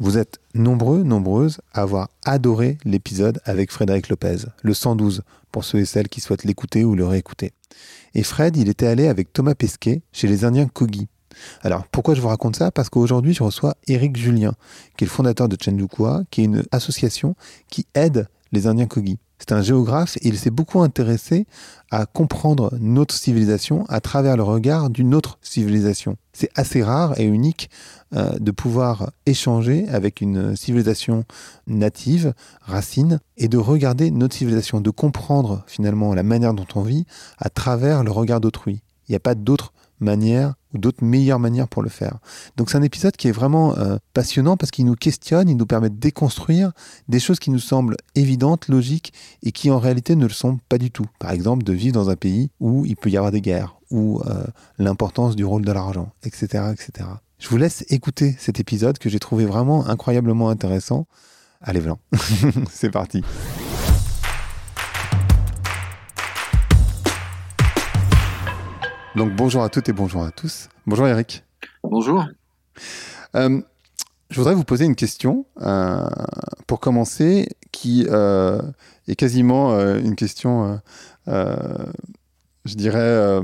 Vous êtes nombreux, nombreuses à avoir adoré l'épisode avec Frédéric Lopez, le 112, pour ceux et celles qui souhaitent l'écouter ou le réécouter. Et Fred, il était allé avec Thomas Pesquet chez les Indiens Kogi. Alors, pourquoi je vous raconte ça ? Parce qu'aujourd'hui, je reçois Éric Julien, qui est le fondateur de Chendukwa, qui est une association qui aide les Indiens Kogi. C'est un géographe et il s'est beaucoup intéressé à comprendre notre civilisation à travers le regard d'une autre civilisation. C'est assez rare et unique de pouvoir échanger avec une civilisation native, racine, et de regarder notre civilisation, de comprendre finalement la manière dont on vit à travers le regard d'autrui. Il n'y a pas d'autre manière ou d'autres meilleures manières pour le faire. Donc c'est un épisode qui est vraiment passionnant parce qu'il nous questionne, il nous permet de déconstruire des choses qui nous semblent évidentes, logiques et qui en réalité ne le sont pas du tout. Par exemple, de vivre dans un pays où il peut y avoir des guerres, ou l'importance du rôle de l'argent, etc., etc. Je vous laisse écouter cet épisode que j'ai trouvé vraiment incroyablement intéressant. Allez, Blanc, c'est parti. Donc bonjour à toutes et bonjour à tous. Bonjour Éric. Bonjour. Je voudrais vous poser une question pour commencer qui est quasiment une question, je dirais,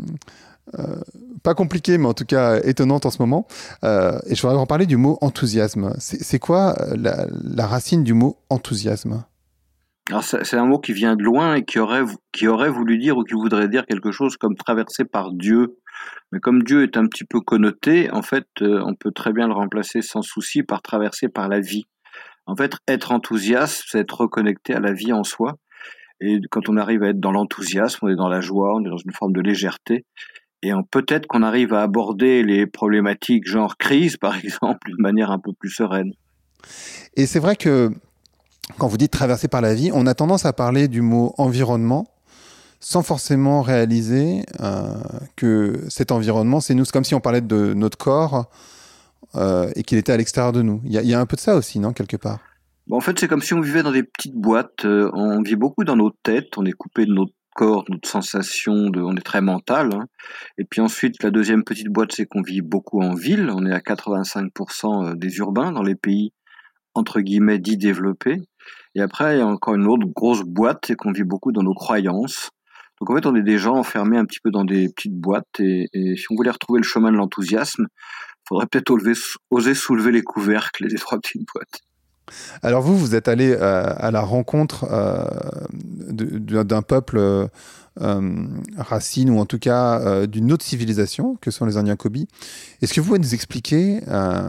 pas compliquée, mais en tout cas étonnante en ce moment. Et je voudrais en parler du mot enthousiasme. C'est quoi la racine du mot enthousiasme ? Alors c'est un mot qui vient de loin et qui aurait voulu dire ou qui voudrait dire quelque chose comme traversé par Dieu. Mais comme Dieu est un petit peu connoté, en fait, on peut très bien le remplacer sans souci par traversé par la vie. En fait, être enthousiaste, c'est être reconnecté à la vie en soi. Et quand on arrive à être dans l'enthousiasme, on est dans la joie, on est dans une forme de légèreté. Et peut-être qu'on arrive à aborder les problématiques genre crise, par exemple, d'une manière un peu plus sereine. Et c'est vrai que quand vous dites traverser par la vie, on a tendance à parler du mot environnement sans forcément réaliser que cet environnement, c'est nous. C'est comme si on parlait de notre corps et qu'il était à l'extérieur de nous. Il y a un peu de ça aussi, non, quelque part ? En fait, c'est comme si on vivait dans des petites boîtes. On vit beaucoup dans nos têtes. On est coupé de notre corps, de notre sensation. On est très mental. Hein. Et puis ensuite, la deuxième petite boîte, c'est qu'on vit beaucoup en ville. On est à 85% des urbains dans les pays entre guillemets dits développés. Et après, il y a encore une autre grosse boîte, c'est qu'on vit beaucoup dans nos croyances. Donc en fait, on est des gens enfermés un petit peu dans des petites boîtes. Et si on voulait retrouver le chemin de l'enthousiasme, il faudrait peut-être oser soulever les couvercles des trois petites boîtes. Alors vous êtes allé à la rencontre d'un peuple racine, ou en tout cas d'une autre civilisation que sont les Indiens Kogi. Est-ce que vous pouvez nous expliquer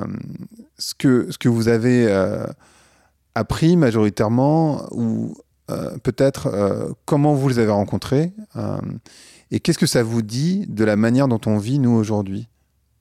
ce que vous avez appris majoritairement, ou peut-être comment vous les avez rencontrés et qu'est-ce que ça vous dit de la manière dont on vit nous aujourd'hui ?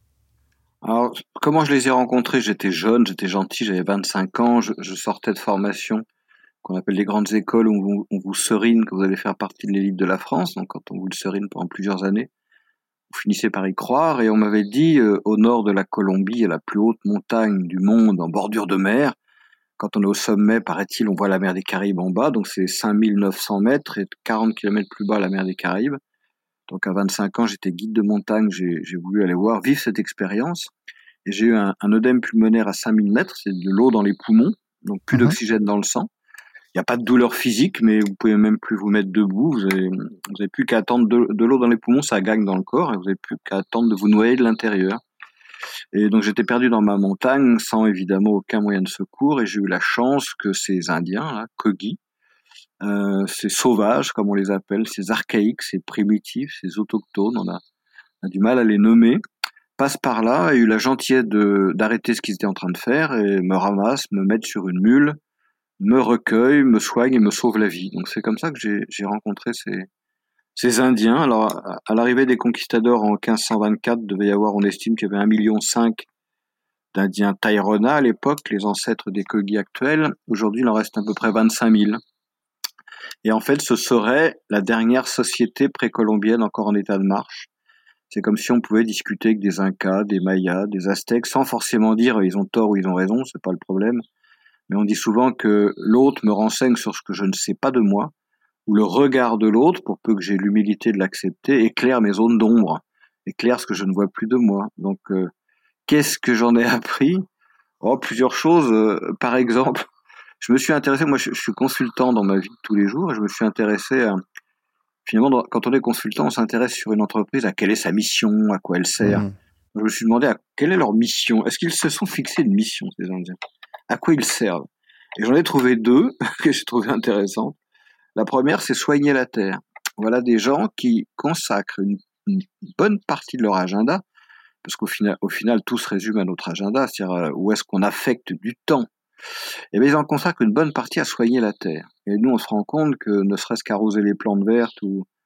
Alors, comment je les ai rencontrés ? J'étais jeune, j'étais gentil, j'avais 25 ans, je sortais de formation qu'on appelle les grandes écoles où on vous serine que vous allez faire partie de l'élite de la France. Donc quand on vous le serine pendant plusieurs années, vous finissez par y croire. Et on m'avait dit, au nord de la Colombie, il y a la plus haute montagne du monde en bordure de mer. Quand on est au sommet, paraît-il, on voit la mer des Caraïbes en bas, donc c'est 5900 mètres et 40 km plus bas la mer des Caraïbes. Donc à 25 ans, j'étais guide de montagne, j'ai voulu aller voir, vivre cette expérience. Et j'ai eu un œdème pulmonaire à 5000 mètres, c'est de l'eau dans les poumons, donc plus d'oxygène dans le sang. Il n'y a pas de douleur physique, mais vous pouvez même plus vous mettre debout, vous avez plus qu'à attendre de l'eau dans les poumons, ça gagne dans le corps, et vous n'avez plus qu'à attendre de vous noyer de l'intérieur. Et donc j'étais perdu dans ma montagne, sans évidemment aucun moyen de secours, et j'ai eu la chance que ces Indiens, là, Kogi, ces sauvages, comme on les appelle, ces archaïques, ces primitifs, ces autochtones, on a du mal à les nommer, passent par là, et eu la gentillesse d'arrêter ce qu'ils étaient en train de faire, et me ramassent, me mettent sur une mule, me recueillent, me soignent et me sauvent la vie. Donc c'est comme ça que j'ai rencontré ces Indiens. Alors, à l'arrivée des conquistadors en 1524, devait y avoir, on estime qu'il y avait 1,5 million d'Indiens Tairona à l'époque, les ancêtres des Kogi actuels. Aujourd'hui, il en reste à peu près 25 000. Et en fait, ce serait la dernière société précolombienne encore en état de marche. C'est comme si on pouvait discuter avec des Incas, des Mayas, des Aztèques, sans forcément dire ils ont tort ou ils ont raison, c'est pas le problème. Mais on dit souvent que l'autre me renseigne sur ce que je ne sais pas de moi, ou le regard de l'autre, pour peu que j'ai l'humilité de l'accepter, éclaire mes zones d'ombre, éclaire ce que je ne vois plus de moi. Donc, qu'est-ce que j'en ai appris ? Oh, plusieurs choses. Par exemple, je me suis intéressé, moi je suis consultant dans ma vie de tous les jours, et je me suis intéressé à, finalement, quand on est consultant, on s'intéresse sur une entreprise à quelle est sa mission, à quoi elle sert. Mhm. Je me suis demandé à quelle est leur mission. Est-ce qu'ils se sont fixés une mission, ces Indiens? À quoi ils servent? Et j'en ai trouvé deux que j'ai trouvé intéressantes. La première, c'est soigner la terre. Voilà des gens qui consacrent une bonne partie de leur agenda, parce au final, tout se résume à notre agenda, c'est-à-dire où est-ce qu'on affecte du temps. Et bien, ils en consacrent une bonne partie à soigner la terre. Et nous, on se rend compte que ne serait-ce qu'arroser les plantes vertes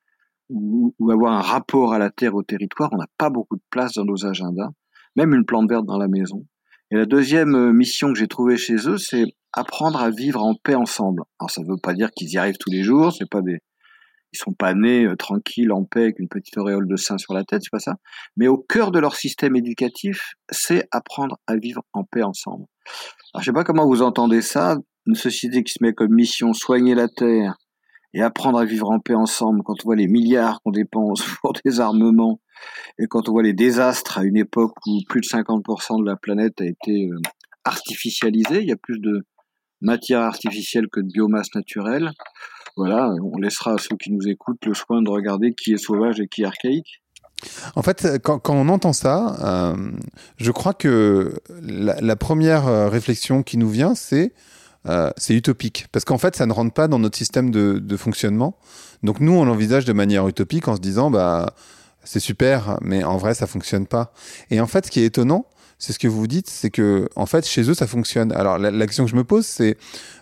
ou avoir un rapport à la terre, au territoire, on n'a pas beaucoup de place dans nos agendas, même une plante verte dans la maison. Et la deuxième mission que j'ai trouvée chez eux, c'est apprendre à vivre en paix ensemble. Alors ça ne veut pas dire qu'ils y arrivent tous les jours, ils sont pas nés tranquilles, en paix, avec une petite auréole de saint sur la tête, c'est pas ça. Mais au cœur de leur système éducatif, c'est apprendre à vivre en paix ensemble. Alors je sais pas comment vous entendez ça, une société qui se met comme mission soigner la terre et apprendre à vivre en paix ensemble, quand on voit les milliards qu'on dépense pour des armements, et quand on voit les désastres à une époque où plus de 50% de la planète a été artificialisée, il y a plus de matière artificielle que de biomasse naturelle. Voilà, on laissera à ceux qui nous écoutent le soin de regarder qui est sauvage et qui est archaïque. En fait, quand on entend ça, je crois que la première réflexion qui nous vient, c'est utopique. Parce qu'en fait, ça ne rentre pas dans notre système de fonctionnement. Donc nous, on l'envisage de manière utopique en se disant, bah, c'est super, mais en vrai, ça fonctionne pas. Et en fait, ce qui est étonnant, c'est ce que vous dites, c'est que en fait, chez eux, ça fonctionne. Alors, la question que je me pose, c'est,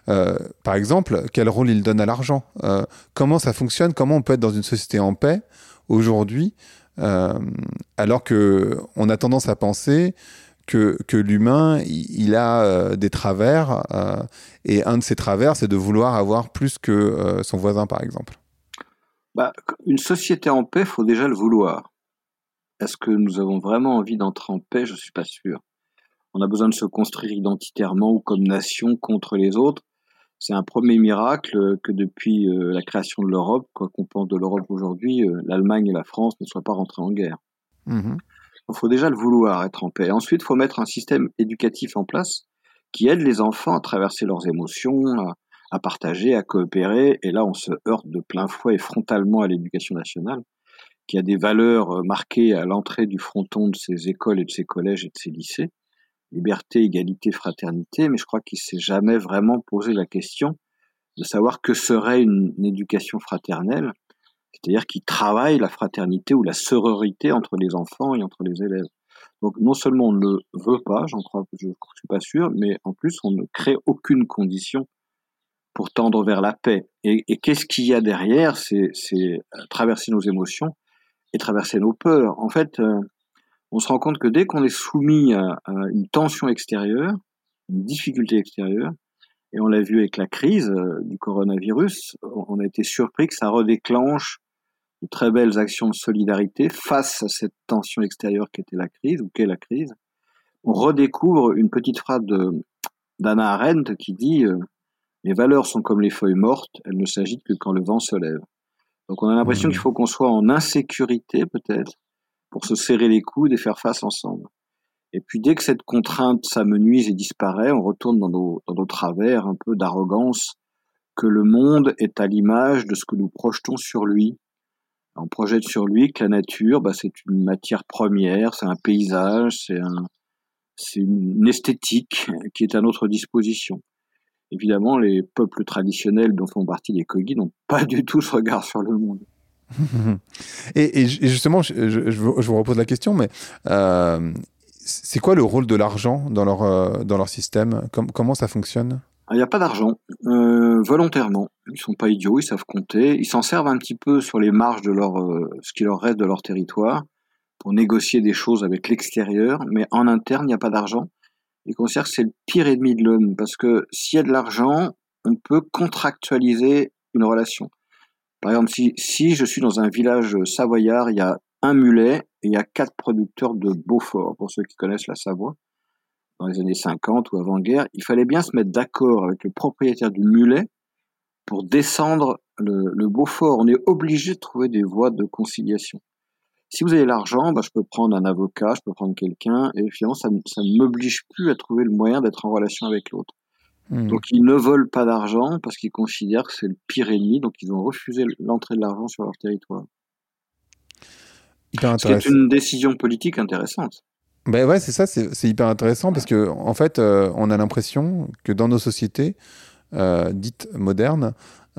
par exemple, quel rôle ils donnent à l'argent? Comment ça fonctionne? Comment on peut être dans une société en paix aujourd'hui, euh, alors que on a tendance à penser que l'humain, il a des travers, et un de ces travers, c'est de vouloir avoir plus que son voisin, par exemple. Bah, une société en paix, faut déjà le vouloir. Est-ce que nous avons vraiment envie d'entrer en paix? Je suis pas sûr. On a besoin de se construire identitairement ou comme nation contre les autres. C'est un premier miracle que depuis la création de l'Europe, quoi qu'on pense de l'Europe aujourd'hui, l'Allemagne et la France ne soient pas rentrées en guerre. Mhm. Il faut déjà le vouloir, être en paix. Ensuite, il faut mettre un système éducatif en place qui aide les enfants à traverser leurs émotions, à partager, à coopérer. Et là, on se heurte de plein fouet et frontalement à l'éducation nationale, qui a des valeurs marquées à l'entrée du fronton de ses écoles et de ses collèges et de ses lycées. Liberté, égalité, fraternité. Mais je crois qu'il ne s'est jamais vraiment posé la question de savoir que serait une éducation fraternelle, c'est-à-dire qui travaille la fraternité ou la sororité entre les enfants et entre les élèves. Donc non seulement on ne le veut pas, je ne suis pas sûr, mais en plus on ne crée aucune condition pour tendre vers la paix. Et qu'est-ce qu'il y a derrière? C'est traverser nos émotions et traverser nos peurs. En fait, on se rend compte que dès qu'on est soumis à une tension extérieure, une difficulté extérieure, et on l'a vu avec la crise du coronavirus, on a été surpris que ça redéclenche de très belles actions de solidarité face à cette tension extérieure qu'était la crise, ou qu'est la crise. On redécouvre une petite phrase d'Hannah Arendt qui dit les valeurs sont comme les feuilles mortes, elles ne s'agitent que quand le vent se lève. Donc on a l'impression qu'il Mhm. faut qu'on soit en insécurité peut-être pour se serrer les coudes et faire face ensemble. Et puis dès que cette contrainte s'amenuise et disparaît, on retourne dans nos travers un peu d'arrogance, que le monde est à l'image de ce que nous projetons sur lui. On projette sur lui que la nature, bah, c'est une matière première, c'est un paysage, c'est une esthétique qui est à notre disposition. Évidemment, les peuples traditionnels dont font partie les Kogi n'ont pas du tout ce regard sur le monde. Et justement, je vous repose la question, mais euh, c'est quoi le rôle de l'argent dans leur système? Comment ça fonctionne? Il n'y a pas d'argent, volontairement. Ils sont pas idiots, ils savent compter. Ils s'en servent un petit peu sur les marges de ce qui leur reste de leur territoire pour négocier des choses avec l'extérieur, mais en interne, il n'y a pas d'argent. Ils considèrent que c'est le pire ennemi de l'homme, parce que s'il y a de l'argent, on peut contractualiser une relation. Par exemple, si je suis dans un village savoyard, il y a un mulet et il y a 4 producteurs de Beaufort, pour ceux qui connaissent la Savoie, dans les années 50 ou avant-guerre, il fallait bien se mettre d'accord avec le propriétaire du mulet pour descendre le Beaufort. On est obligé de trouver des voies de conciliation. Si vous avez l'argent, je peux prendre un avocat, je peux prendre quelqu'un, et finalement, ça ne m'oblige plus à trouver le moyen d'être en relation avec l'autre. Donc, ils ne veulent pas d'argent parce qu'ils considèrent que c'est le pire ennemi, donc ils ont refusé l'entrée de l'argent sur leur territoire. Hyper Ce qui est intéressant. une décision politique intéressante. Ben ouais, c'est ça, c'est hyper intéressant parce que en fait, on a l'impression que dans nos sociétés dites modernes,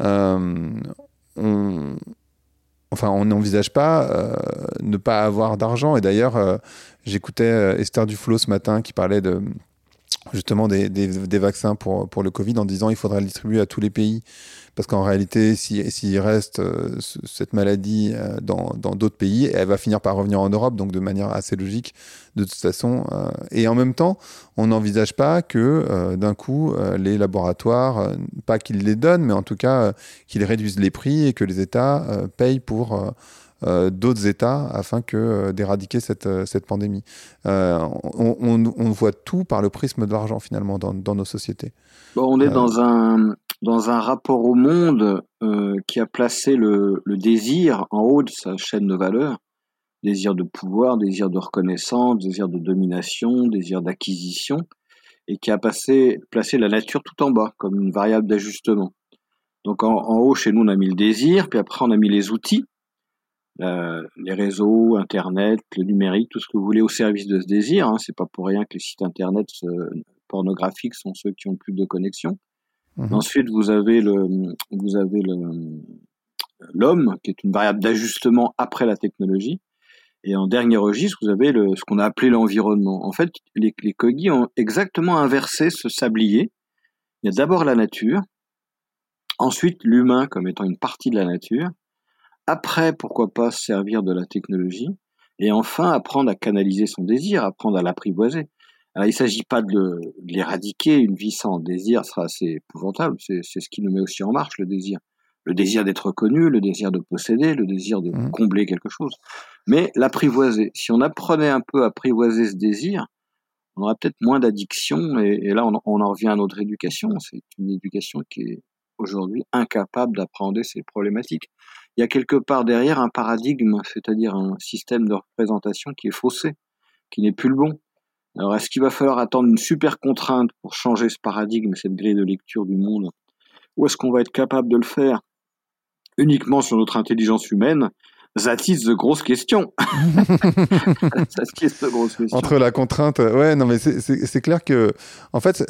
on, enfin, on n'envisage pas ne pas avoir d'argent. Et d'ailleurs, j'écoutais Esther Duflo ce matin qui parlait justement des vaccins pour le Covid en disant il faudrait le distribuer à tous les pays parce qu'en réalité s'il reste cette maladie dans d'autres pays, elle va finir par revenir en Europe, donc de manière assez logique de toute façon. Et en même temps, on n'envisage pas que d'un coup les laboratoires, pas qu'ils les donnent, mais en tout cas qu'ils réduisent les prix et que les États payent pour d'autres États afin d'éradiquer cette pandémie. On voit tout par le prisme de l'argent finalement dans nos sociétés. On est dans un rapport au monde qui a placé le désir en haut de sa chaîne de valeur. Désir de pouvoir, désir de reconnaissance, désir de domination, désir d'acquisition, et qui a placé la nature tout en bas, comme une variable d'ajustement. Donc en haut, chez nous, on a mis le désir, puis après on a mis les outils, les réseaux, Internet, le numérique, tout ce que vous voulez au service de ce désir. Hein. C'est pas pour rien que les sites Internet pornographiques sont ceux qui ont le plus de connexions. Ensuite, vous avez l'homme, qui est une variable d'ajustement après la technologie. Et en dernier registre, vous avez ce qu'on a appelé l'environnement. En fait, les Kogi ont exactement inversé ce sablier. Il y a d'abord la nature, ensuite l'humain comme étant une partie de la nature, après, pourquoi pas se servir de la technologie, et enfin apprendre à canaliser son désir, apprendre à l'apprivoiser. Alors, il ne s'agit pas de l'éradiquer, une vie sans désir sera assez épouvantable, c'est ce qui nous met aussi en marche, le désir. Le désir d'être reconnu, le désir de posséder, le désir de combler quelque chose. Mais l'apprivoiser. Si on apprenait un peu à apprivoiser ce désir, on aurait peut-être moins d'addiction, et là on en revient à notre éducation. C'est une éducation qui est aujourd'hui incapable d'appréhender ces problématiques. Il y a quelque part derrière un paradigme, c'est-à-dire un système de représentation qui est faussé, qui n'est plus le bon. Alors est-ce qu'il va falloir attendre une super contrainte pour changer ce paradigme, cette grille de lecture du monde, ou est-ce qu'on va être capable de le faire uniquement sur notre intelligence humaine? That is the grosse question. Entre la contrainte, ouais, non, mais c'est clair que, en fait,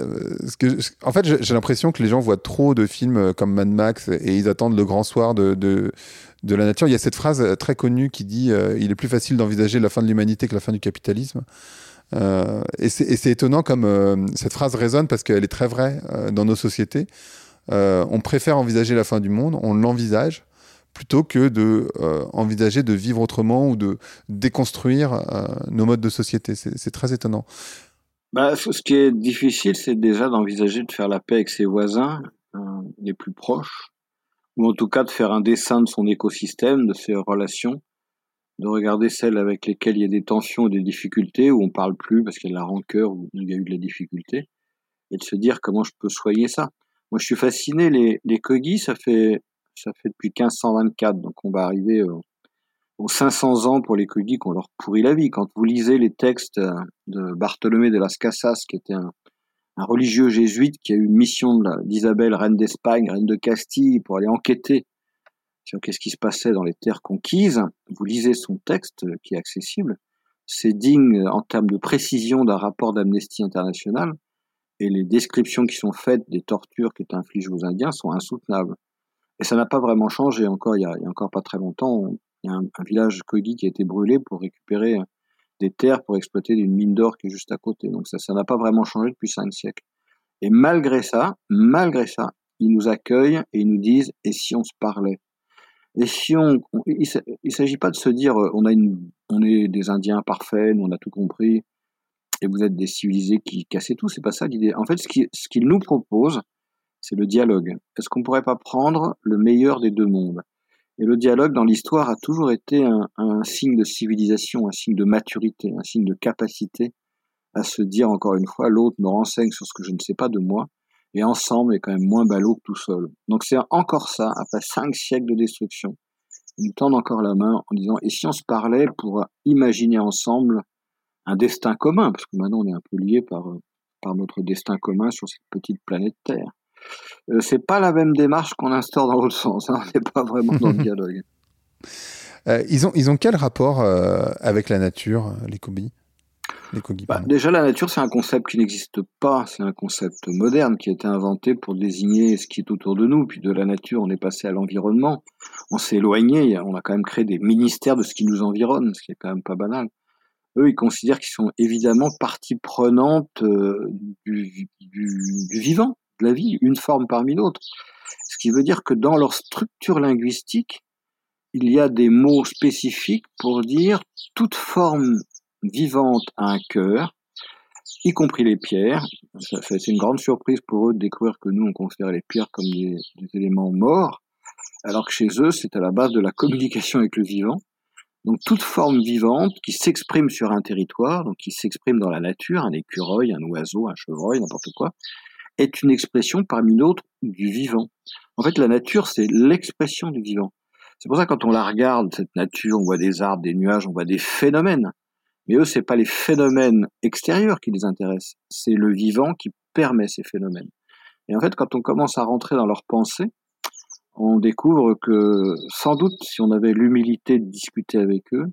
j'ai l'impression que les gens voient trop de films comme Mad Max et ils attendent le grand soir de la nature. Il y a cette phrase très connue qui dit il est plus facile d'envisager la fin de l'humanité que la fin du capitalisme. Et c'est étonnant comme cette phrase résonne parce qu'elle est très vraie dans nos sociétés. On préfère envisager la fin du monde, on l'envisage, plutôt que envisager de vivre autrement ou de déconstruire nos modes de société. C'est très étonnant. Ce qui est difficile, c'est déjà d'envisager de faire la paix avec ses voisins les plus proches, ou en tout cas de faire un dessin de son écosystème, de ses relations, de regarder celles avec lesquelles il y a des tensions et des difficultés, où on parle plus parce qu'il y a de la rancœur ou il y a eu de la difficulté, et de se dire comment je peux soigner ça. Moi, je suis fasciné. Les Kogi, ça fait depuis 1524, donc on va arriver aux 500 ans pour les Kogi qu'on leur pourrit la vie. Quand vous lisez les textes de Bartholomé de las Casas, qui était un religieux jésuite qui a eu une mission d'Isabelle, reine d'Espagne, reine de Castille, pour aller enquêter sur qu'est-ce qui se passait dans les terres conquises, vous lisez son texte qui est accessible, c'est digne en termes de précision d'un rapport d'Amnesty International, et les descriptions qui sont faites des tortures qui étaient infligées aux Indiens sont insoutenables. Et ça n'a pas vraiment changé. Encore, il y a encore pas très longtemps, il y a un village Kogi qui a été brûlé pour récupérer des terres pour exploiter une mine d'or qui est juste à côté. Donc ça n'a pas vraiment changé depuis 5 siècles. Et malgré ça, ils nous accueillent et ils nous disent « et si on se parlait ?» Et si il s'agit pas de se dire on est des Indiens parfaits, nous on a tout compris, et vous êtes des civilisés qui cassez tout, c'est pas ça l'idée. En fait, ce qu'ils nous proposent, c'est le dialogue. Est-ce qu'on pourrait pas prendre le meilleur des deux mondes? Et le dialogue dans l'histoire a toujours été un signe de civilisation, un signe de maturité, un signe de capacité à se dire encore une fois, l'autre me renseigne sur ce que je ne sais pas de moi, et ensemble est quand même moins ballot que tout seul. Donc c'est encore ça, après 5 siècles de destruction, Ils nous tendent encore la main en disant, et si on se parlait pour imaginer ensemble un destin commun, parce que maintenant on est un peu liés par notre destin commun sur cette petite planète Terre. C'est pas la même démarche qu'on instaure dans l'autre sens, hein. On n'est pas vraiment dans le dialogue. Ils ont quel rapport avec la nature, les Kogi? Déjà, la nature, c'est un concept qui n'existe pas, c'est un concept moderne qui a été inventé pour désigner ce qui est autour de nous. Puis de la nature, on est passé à l'environnement, on s'est éloigné, on a quand même créé des ministères de ce qui nous environne, ce qui est quand même pas banal. Eux, ils considèrent qu'ils sont évidemment partie prenante du vivant, de la vie, une forme parmi d'autres. Ce qui veut dire que dans leur structure linguistique, il y a des mots spécifiques pour dire toute forme vivante a un cœur, y compris les pierres. Ça a été une grande surprise pour eux de découvrir que nous, on considère les pierres comme des éléments morts, alors que chez eux, c'est à la base de la communication avec le vivant. Donc toute forme vivante qui s'exprime sur un territoire, donc qui s'exprime dans la nature, un écureuil, un oiseau, un chevreuil, n'importe quoi, est une expression parmi d'autres du vivant. En fait, la nature, c'est l'expression du vivant. C'est pour ça que quand on la regarde, cette nature, on voit des arbres, des nuages, on voit des phénomènes. Mais eux, c'est pas les phénomènes extérieurs qui les intéressent, c'est le vivant qui permet ces phénomènes. Et en fait, quand on commence à rentrer dans leurs pensées, on découvre que, sans doute, si on avait l'humilité de discuter avec eux,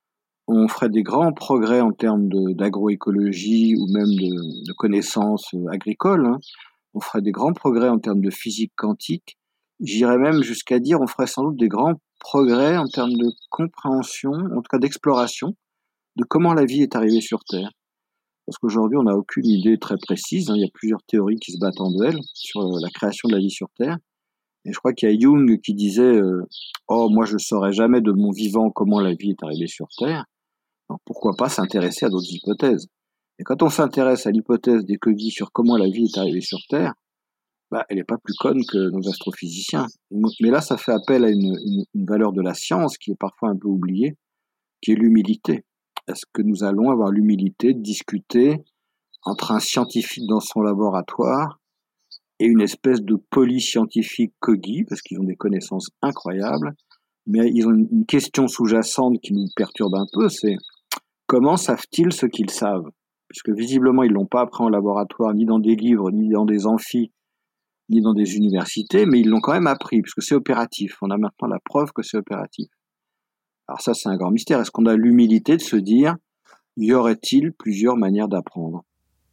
on ferait des grands progrès en termes d'agroécologie ou même de connaissances agricoles, hein. On ferait des grands progrès en termes de physique quantique. J'irais même jusqu'à dire on ferait sans doute des grands progrès en termes de compréhension, en tout cas d'exploration, de comment la vie est arrivée sur Terre. Parce qu'aujourd'hui, on n'a aucune idée très précise, hein. Il y a plusieurs théories qui se battent en duel sur la création de la vie sur Terre. Et je crois qu'il y a Jung qui disait oh, moi je ne saurais jamais de mon vivant comment la vie est arrivée sur Terre. Donc pourquoi pas s'intéresser à d'autres hypothèses. Et quand on s'intéresse à l'hypothèse des Kogi sur comment la vie est arrivée sur Terre, elle n'est pas plus conne que nos astrophysiciens. Mais là, ça fait appel à une valeur de la science qui est parfois un peu oubliée, qui est l'humilité. Est-ce que nous allons avoir l'humilité de discuter entre un scientifique dans son laboratoire et une espèce de polyscientifique Kogi, parce qu'ils ont des connaissances incroyables, mais ils ont une question sous-jacente qui nous perturbe un peu, c'est comment savent-ils ce qu'ils savent? Puisque visiblement, ils l'ont pas appris en laboratoire, ni dans des livres, ni dans des amphis, ni dans des universités, mais ils l'ont quand même appris, puisque c'est opératif. On a maintenant la preuve que c'est opératif. Alors ça, c'est un grand mystère. Est-ce qu'on a l'humilité de se dire, y aurait-il plusieurs manières d'apprendre?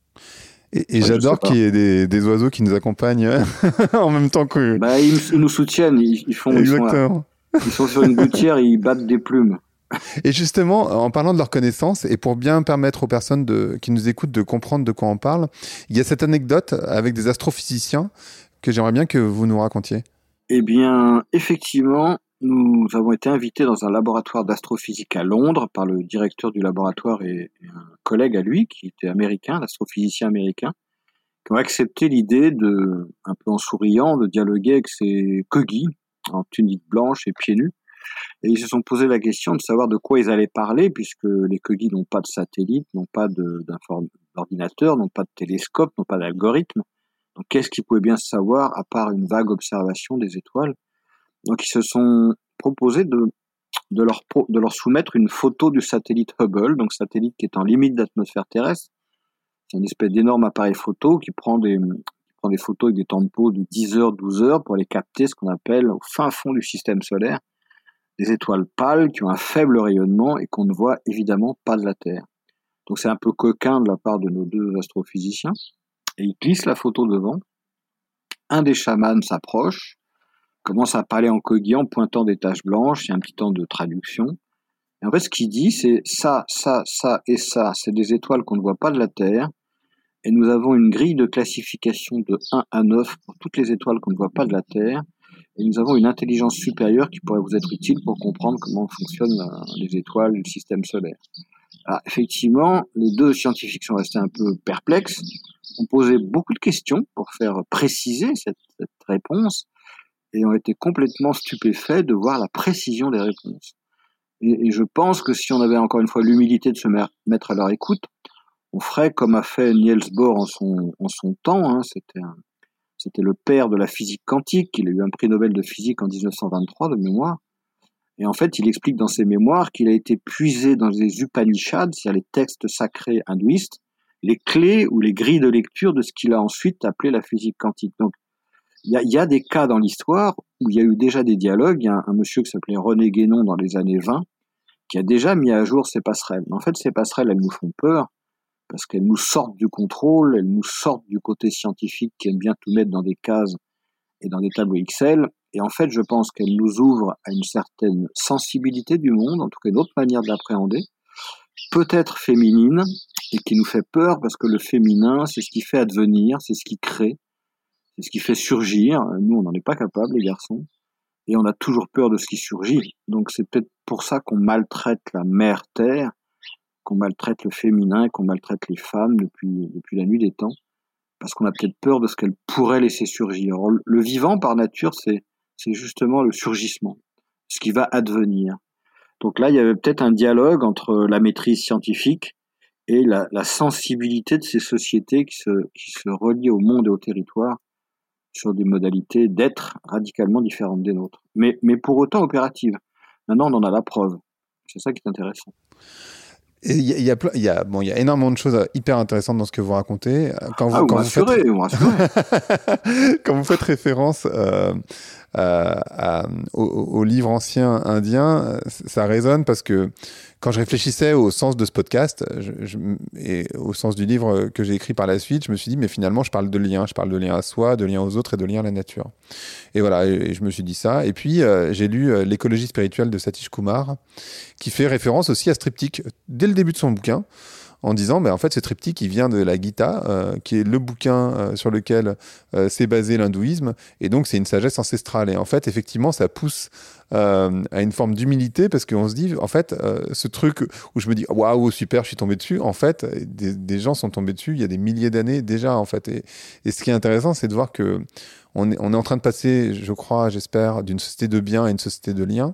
Et j'adore qu'il y ait des oiseaux qui nous accompagnent en même temps que... Ils nous soutiennent, ils Exactement. Ils sont sur une gouttière et ils battent des plumes. Et justement, en parlant de leur connaissance, et pour bien permettre aux personnes qui nous écoutent de comprendre de quoi on parle, il y a cette anecdote avec des astrophysiciens que j'aimerais bien que vous nous racontiez. Eh bien, effectivement, nous avons été invités dans un laboratoire d'astrophysique à Londres par le directeur du laboratoire et un collègue à lui qui était américain, l'astrophysicien américain, qui ont accepté l'idée un peu en souriant, de dialoguer avec ces Kogi en tunique blanche et pieds nus. Et ils se sont posé la question de savoir de quoi ils allaient parler, puisque les Kogi n'ont pas de satellite, n'ont pas d'ordinateur, n'ont pas de télescope, n'ont pas d'algorithme. Donc qu'est-ce qu'ils pouvaient bien savoir à part une vague observation des étoiles? Donc ils se sont proposés de leur soumettre une photo du satellite Hubble, donc satellite qui est en limite d'atmosphère terrestre. C'est une espèce d'énorme appareil photo qui prend des photos avec des tempos de 10 heures, 12 heures pour les capter, ce qu'on appelle au fin fond du système solaire, des étoiles pâles qui ont un faible rayonnement et qu'on ne voit évidemment pas de la Terre. Donc c'est un peu coquin de la part de nos deux astrophysiciens. Et ils glissent la photo devant. Un des chamans s'approche, commence à parler en Kogi en pointant des taches blanches, il y a un petit temps de traduction. Et en fait, ce qu'il dit, c'est ça, ça, ça et ça. C'est des étoiles qu'on ne voit pas de la Terre. Et nous avons une grille de classification de 1 à 9 pour toutes les étoiles qu'on ne voit pas de la Terre. Et nous avons une intelligence supérieure qui pourrait vous être utile pour comprendre comment fonctionnent les étoiles du système solaire. Alors, effectivement, les deux scientifiques sont restés un peu perplexes, ont posé beaucoup de questions pour faire préciser cette réponse, et ont été complètement stupéfaits de voir la précision des réponses. Et je pense que si on avait encore une fois l'humilité de se mettre à leur écoute, on ferait comme a fait Niels Bohr en son temps, hein. C'était le père de la physique quantique, il a eu un prix Nobel de physique en 1923 de mémoire, Et en fait, il explique dans ses mémoires qu'il a été puisé dans les Upanishads, c'est-à-dire les textes sacrés hindouistes, les clés ou les grilles de lecture de ce qu'il a ensuite appelé la physique quantique. Donc, il y a des cas dans l'histoire où il y a eu déjà des dialogues. Il y a un monsieur qui s'appelait René Guénon dans les années 20 qui a déjà mis à jour ces passerelles. Mais en fait, ces passerelles, elles nous font peur parce qu'elles nous sortent du contrôle, elles nous sortent du côté scientifique qui aime bien tout mettre dans des cases et dans des tableaux Excel. Et en fait, je pense qu'elles nous ouvrent à une certaine sensibilité du monde, en tout cas une autre manière de l'appréhender, peut-être féminine, et qui nous fait peur parce que le féminin, c'est ce qui fait advenir, c'est ce qui crée, c'est ce qui fait surgir. Nous, on n'en est pas capable, les garçons, et on a toujours peur de ce qui surgit. Donc c'est peut-être pour ça qu'on maltraite la mère Terre, qu'on maltraite le féminin, et qu'on maltraite les femmes depuis la nuit des temps, parce qu'on a peut-être peur de ce qu'elle pourrait laisser surgir. Alors, le vivant, par nature, c'est justement le surgissement, ce qui va advenir. Donc là, il y avait peut-être un dialogue entre la maîtrise scientifique et la sensibilité de ces sociétés qui se relient au monde et au territoire sur des modalités d'être radicalement différentes des nôtres. Mais pour autant opératives. Maintenant, on en a la preuve. C'est ça qui est intéressant. Et il y a énormément de choses hyper intéressantes dans ce que vous racontez. Quand vous faites référence au livre ancien indien, ça résonne parce que quand je réfléchissais au sens de ce podcast et au sens du livre que j'ai écrit par la suite, je me suis dit, mais finalement, je parle de lien à soi, de lien aux autres et de lien à la nature. Et voilà, et je me suis dit ça. Et puis, j'ai lu L'écologie spirituelle de Satish Kumar, qui fait référence aussi à ce triptyque dès le début de son bouquin, en disant, en fait, ce triptyque, il vient de la Gita, qui est le bouquin sur lequel s'est basé l'hindouisme, et donc c'est une sagesse ancestrale. Et en fait, effectivement, ça pousse à une forme d'humilité, parce qu'on se dit, en fait, ce truc où je me dis, waouh, super, je suis tombé dessus, en fait, des gens sont tombés dessus il y a des milliers d'années déjà, en fait. Et ce qui est intéressant, c'est de voir que on est en train de passer, je crois, j'espère, d'une société de biens à une société de liens.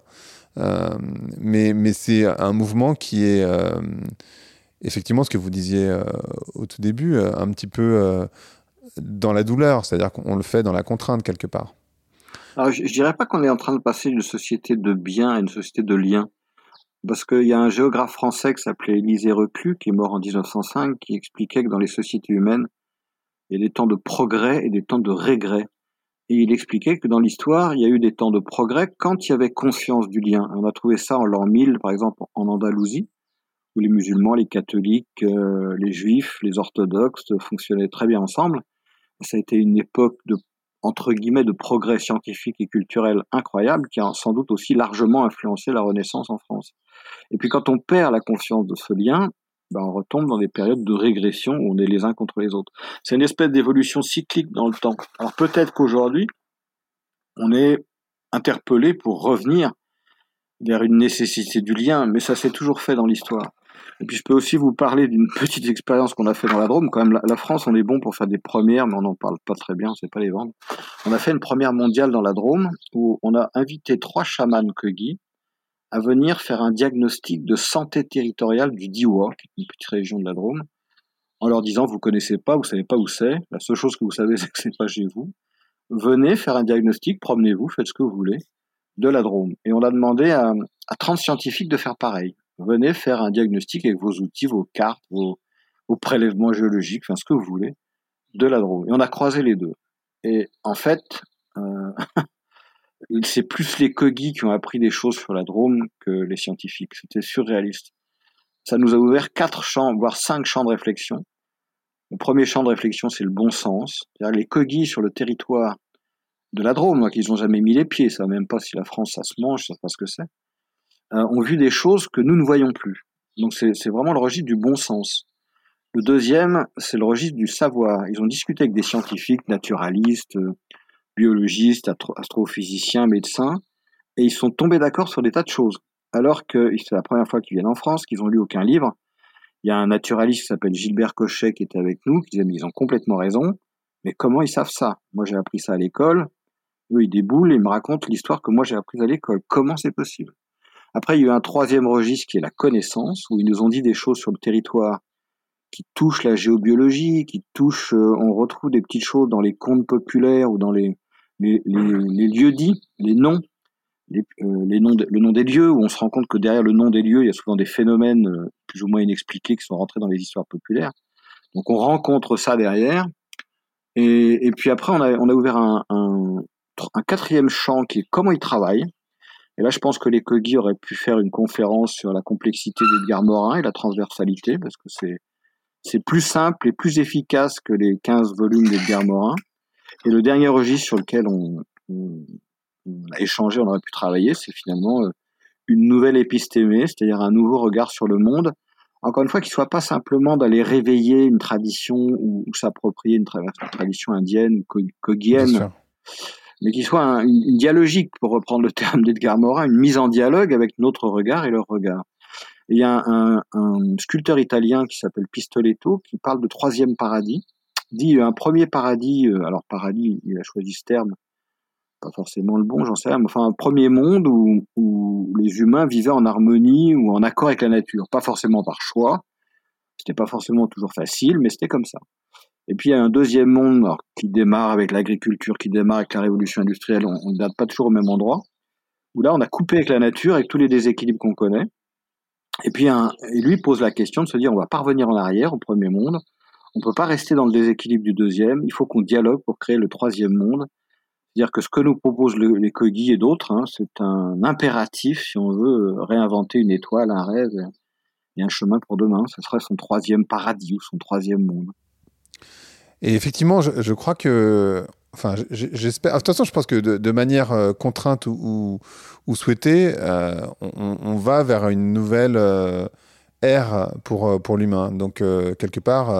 Mais c'est un mouvement qui est effectivement ce que vous disiez au tout début, un petit peu dans la douleur, c'est-à-dire qu'on le fait dans la contrainte quelque part. Alors, je dirais pas qu'on est en train de passer d'une société de biens à une société de liens, parce qu'il y a un géographe français qui s'appelait Élisée Reclus, qui est mort en 1905, qui expliquait que dans les sociétés humaines, il y a des temps de progrès et des temps de régrès. Et il expliquait que dans l'histoire, il y a eu des temps de progrès quand il y avait conscience du lien. On a trouvé ça en l'an 1000, par exemple, en Andalousie, où les musulmans, les catholiques, les juifs, les orthodoxes fonctionnaient très bien ensemble. Ça a été une époque de, entre guillemets, de progrès scientifique et culturel incroyable qui a sans doute aussi largement influencé la Renaissance en France. Et puis quand on perd la confiance de ce lien, on retombe dans des périodes de régression où on est les uns contre les autres. C'est une espèce d'évolution cyclique dans le temps. Alors peut-être qu'aujourd'hui, on est interpellé pour revenir vers une nécessité du lien, mais ça s'est toujours fait dans l'histoire. Et puis je peux aussi vous parler d'une petite expérience qu'on a fait dans la Drôme. Quand même, la France, on est bon pour faire des premières, mais on n'en parle pas très bien, on sait pas les vendre. On a fait une première mondiale dans la Drôme où on a invité 3 chamans Kogi à venir faire un diagnostic de santé territoriale du Diois, qui est une petite région de la Drôme, en leur disant, vous connaissez pas, vous savez pas où c'est, la seule chose que vous savez, c'est que c'est pas chez vous. Venez faire un diagnostic, promenez-vous, faites ce que vous voulez, de la Drôme. Et on a demandé à 30 scientifiques de faire pareil. Venez faire un diagnostic avec vos outils, vos cartes, vos prélèvements géologiques, enfin ce que vous voulez, de la Drôme. Et on a croisé les deux. Et en fait, c'est plus les Kogi qui ont appris des choses sur la Drôme que les scientifiques. C'était surréaliste. Ça nous a ouvert 4 champs, voire 5 champs de réflexion. Le premier champ de réflexion, c'est le bon sens. C'est-à-dire les Kogi sur le territoire de la Drôme, qu'ils n'ont jamais mis les pieds, ils savent même pas si la France ça se mange, ils savent pas ce que c'est, ont vu des choses que nous ne voyons plus. Donc c'est vraiment le registre du bon sens. Le deuxième, c'est le registre du savoir. Ils ont discuté avec des scientifiques, naturalistes, biologistes, astrophysiciens, médecins, et ils sont tombés d'accord sur des tas de choses. Alors que c'est la première fois qu'ils viennent en France, qu'ils n'ont lu aucun livre. Il y a un naturaliste qui s'appelle Gilbert Cochet qui était avec nous, qui disait, mais ils ont complètement raison, mais comment ils savent ça? Moi j'ai appris ça à l'école, eux ils déboulent et ils me racontent l'histoire que moi j'ai apprise à l'école. Comment c'est possible? Après il y a eu un troisième registre qui est la connaissance, où ils nous ont dit des choses sur le territoire qui touchent la géobiologie, qui touchent, on retrouve des petites choses dans les contes populaires ou dans les lieux-dits, les noms, le nom des lieux, où on se rend compte que derrière le nom des lieux, il y a souvent des phénomènes plus ou moins inexpliqués qui sont rentrés dans les histoires populaires. Donc on rencontre ça derrière. Et puis après, on a ouvert un quatrième champ qui est comment ils travaillent. Et là, je pense que les Kogi auraient pu faire une conférence sur la complexité d'Edgar Morin et la transversalité, parce que c'est plus simple et plus efficace que les 15 volumes d'Edgar Morin. Et le dernier registre sur lequel on a échangé, on aurait pu travailler, c'est finalement une nouvelle épistémée, c'est-à-dire un nouveau regard sur le monde. Encore une fois, qui soit pas simplement d'aller réveiller une tradition ou s'approprier une tradition indienne ou kogienne, mais qui soit une dialogique, pour reprendre le terme d'Edgar Morin, une mise en dialogue avec notre regard et leur regard. Et il y a un sculpteur italien qui s'appelle Pistoletto qui parle de troisième paradis, dit un premier paradis, alors paradis, il a choisi ce terme, pas forcément le bon, j'en sais rien, mais enfin un premier monde où les humains vivaient en harmonie ou en accord avec la nature, pas forcément par choix, c'était pas forcément toujours facile, mais c'était comme ça. Et puis il y a un deuxième monde alors, qui démarre avec l'agriculture, qui démarre avec la révolution industrielle, on ne date pas toujours au même endroit, où là on a coupé avec la nature, avec tous les déséquilibres qu'on connaît, et puis et lui pose la question de se dire on va pas revenir en arrière au premier monde, on peut pas rester dans le déséquilibre du deuxième, il faut qu'on dialogue pour créer le troisième monde. C'est-à-dire que ce que nous proposent les Kogi et d'autres, c'est un impératif si on veut réinventer une étoile, un rêve et un chemin pour demain. Ce serait son troisième paradis ou son troisième monde. Et effectivement, je crois que, enfin, j'espère. De toute façon, je pense que de manière contrainte ou souhaitée, on va vers une nouvelle ère pour l'humain. Donc, quelque part,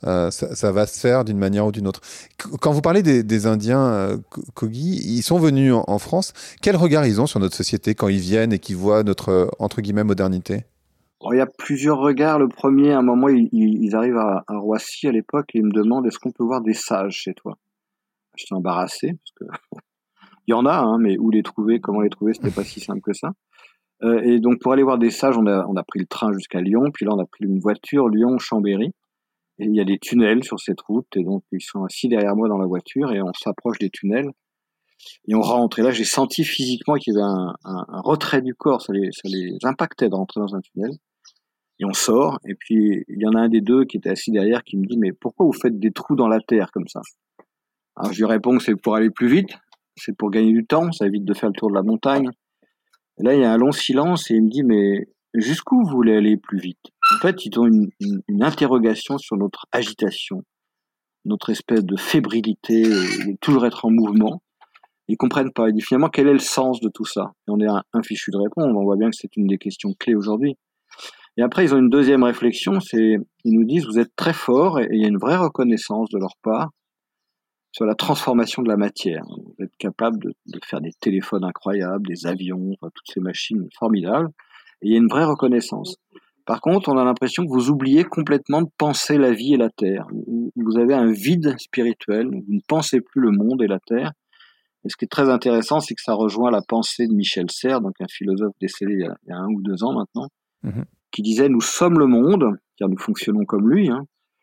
ça va se faire d'une manière ou d'une autre. Quand vous parlez des Indiens Kogi, ils sont venus en France. Quel regard ils ont sur notre société quand ils viennent et qu'ils voient notre, entre guillemets, modernité? Alors, il y a plusieurs regards. Le premier, à un moment, ils arrivent à Roissy à l'époque et ils me demandent est-ce qu'on peut voir des sages chez toi? J'étais embarrassé parce que il y en a, mais où les trouver, comment les trouver, c'était pas si simple que ça. Et donc pour aller voir des sages, on a pris le train jusqu'à Lyon, puis là on a pris une voiture Lyon-Chambéry. Et il y a des tunnels sur cette route, et donc ils sont assis derrière moi dans la voiture, et on s'approche des tunnels, et on rentre. Et là j'ai senti physiquement qu'il y avait un retrait du corps, ça les impactait de rentrer dans un tunnel. Et on sort, et puis il y en a un des deux qui était assis derrière qui me dit mais pourquoi vous faites des trous dans la terre comme ça? Alors je lui réponds que c'est pour aller plus vite, c'est pour gagner du temps, ça évite de faire le tour de la montagne. Et là il y a un long silence et il me dit mais jusqu'où vous voulez aller plus vite? En fait ils ont une interrogation sur notre agitation, notre espèce de fébrilité, toujours être en mouvement. Ils comprennent pas. Ils disent finalement quel est le sens de tout ça? Et on est infichu de répondre. On voit bien que c'est une des questions clés aujourd'hui. Et après, ils ont une deuxième réflexion, ils nous disent, vous êtes très forts, et il y a une vraie reconnaissance de leur part sur la transformation de la matière. Vous êtes capable de faire des téléphones incroyables, des avions, enfin, toutes ces machines formidables, et il y a une vraie reconnaissance. Par contre, on a l'impression que vous oubliez complètement de penser la vie et la terre. Vous avez un vide spirituel, vous ne pensez plus le monde et la terre. Et ce qui est très intéressant, c'est que ça rejoint la pensée de Michel Serres, donc un philosophe décédé il y a 1 ou 2 ans maintenant, qui disait nous sommes le monde, car nous fonctionnons comme lui.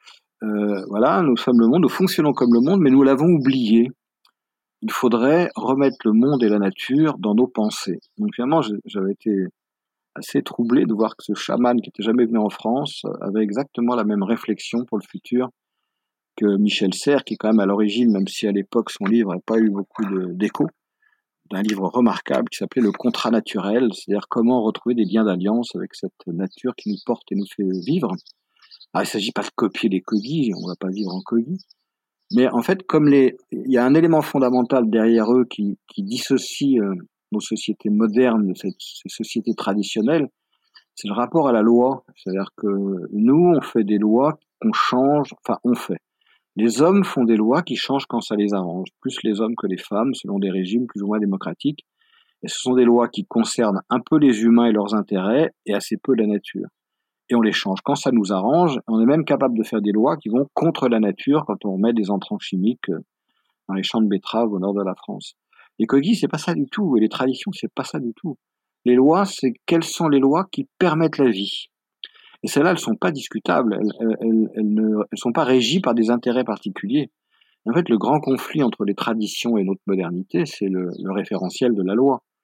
Voilà, nous sommes le monde, nous fonctionnons comme le monde, mais nous l'avons oublié. Il faudrait remettre le monde et la nature dans nos pensées. Donc finalement, j'avais été assez troublé de voir que ce chaman qui n'était jamais venu en France avait exactement la même réflexion pour le futur que Michel Serres, qui est quand même à l'origine, même si à l'époque son livre n'a pas eu beaucoup d'écho, d'un livre remarquable qui s'appelait Le contrat naturel, c'est-à-dire comment retrouver des liens d'alliance avec cette nature qui nous porte et nous fait vivre. Alors, il ne s'agit pas de copier les Kogi, on ne va pas vivre en Kogi, mais en fait, il y a un élément fondamental derrière eux qui dissocie nos sociétés modernes de ces sociétés traditionnelles, c'est le rapport à la loi. C'est-à-dire que nous, on fait des lois qu'on change, enfin on fait. Les hommes font des lois qui changent quand ça les arrange, plus les hommes que les femmes, selon des régimes plus ou moins démocratiques. Et ce sont des lois qui concernent un peu les humains et leurs intérêts, et assez peu la nature. Et on les change quand ça nous arrange. On est même capable de faire des lois qui vont contre la nature quand on met des entrants chimiques dans les champs de betteraves au nord de la France. Les Kogi, c'est pas ça du tout, et les traditions, c'est pas ça du tout. Les lois, c'est quelles sont les lois qui permettent la vie. Et celles-là, elles sont pas discutables, elles sont pas régies par des intérêts particuliers. En fait, le grand conflit entre les traditions et notre modernité, c'est le référentiel de la loi.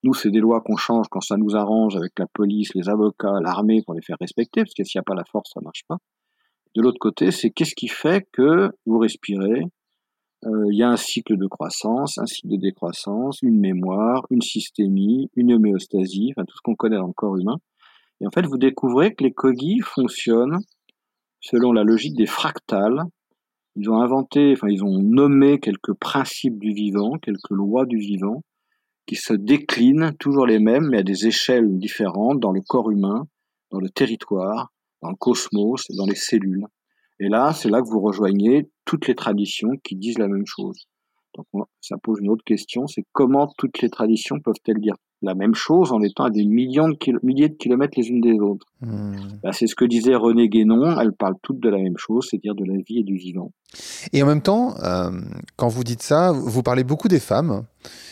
Nous, c'est des lois qu'on change quand ça nous arrange avec la police, les avocats, l'armée pour les faire respecter, parce que s'il n'y a pas la force, ça marche pas. De l'autre côté, c'est qu'est-ce qui fait que vous respirez, il y a un cycle de croissance, un cycle de décroissance, une mémoire, une systémie, une homéostasie, enfin tout ce qu'on connaît dans le corps humain. Et en fait, vous découvrez que les Kogi fonctionnent selon la logique des fractales. Ils ont nommé quelques principes du vivant, quelques lois du vivant, qui se déclinent, toujours les mêmes, mais à des échelles différentes dans le corps humain, dans le territoire, dans le cosmos, dans les cellules. Et là, c'est là que vous rejoignez toutes les traditions qui disent la même chose. Donc, ça pose une autre question, c'est comment toutes les traditions peuvent-elles dire la même chose en étant à des milliers de kilomètres les unes des autres. C'est ce que disait René Guénon, elles parlent toutes de la même chose, c'est-à-dire de la vie et du vivant. Et en même temps, quand vous dites ça, vous parlez beaucoup des femmes.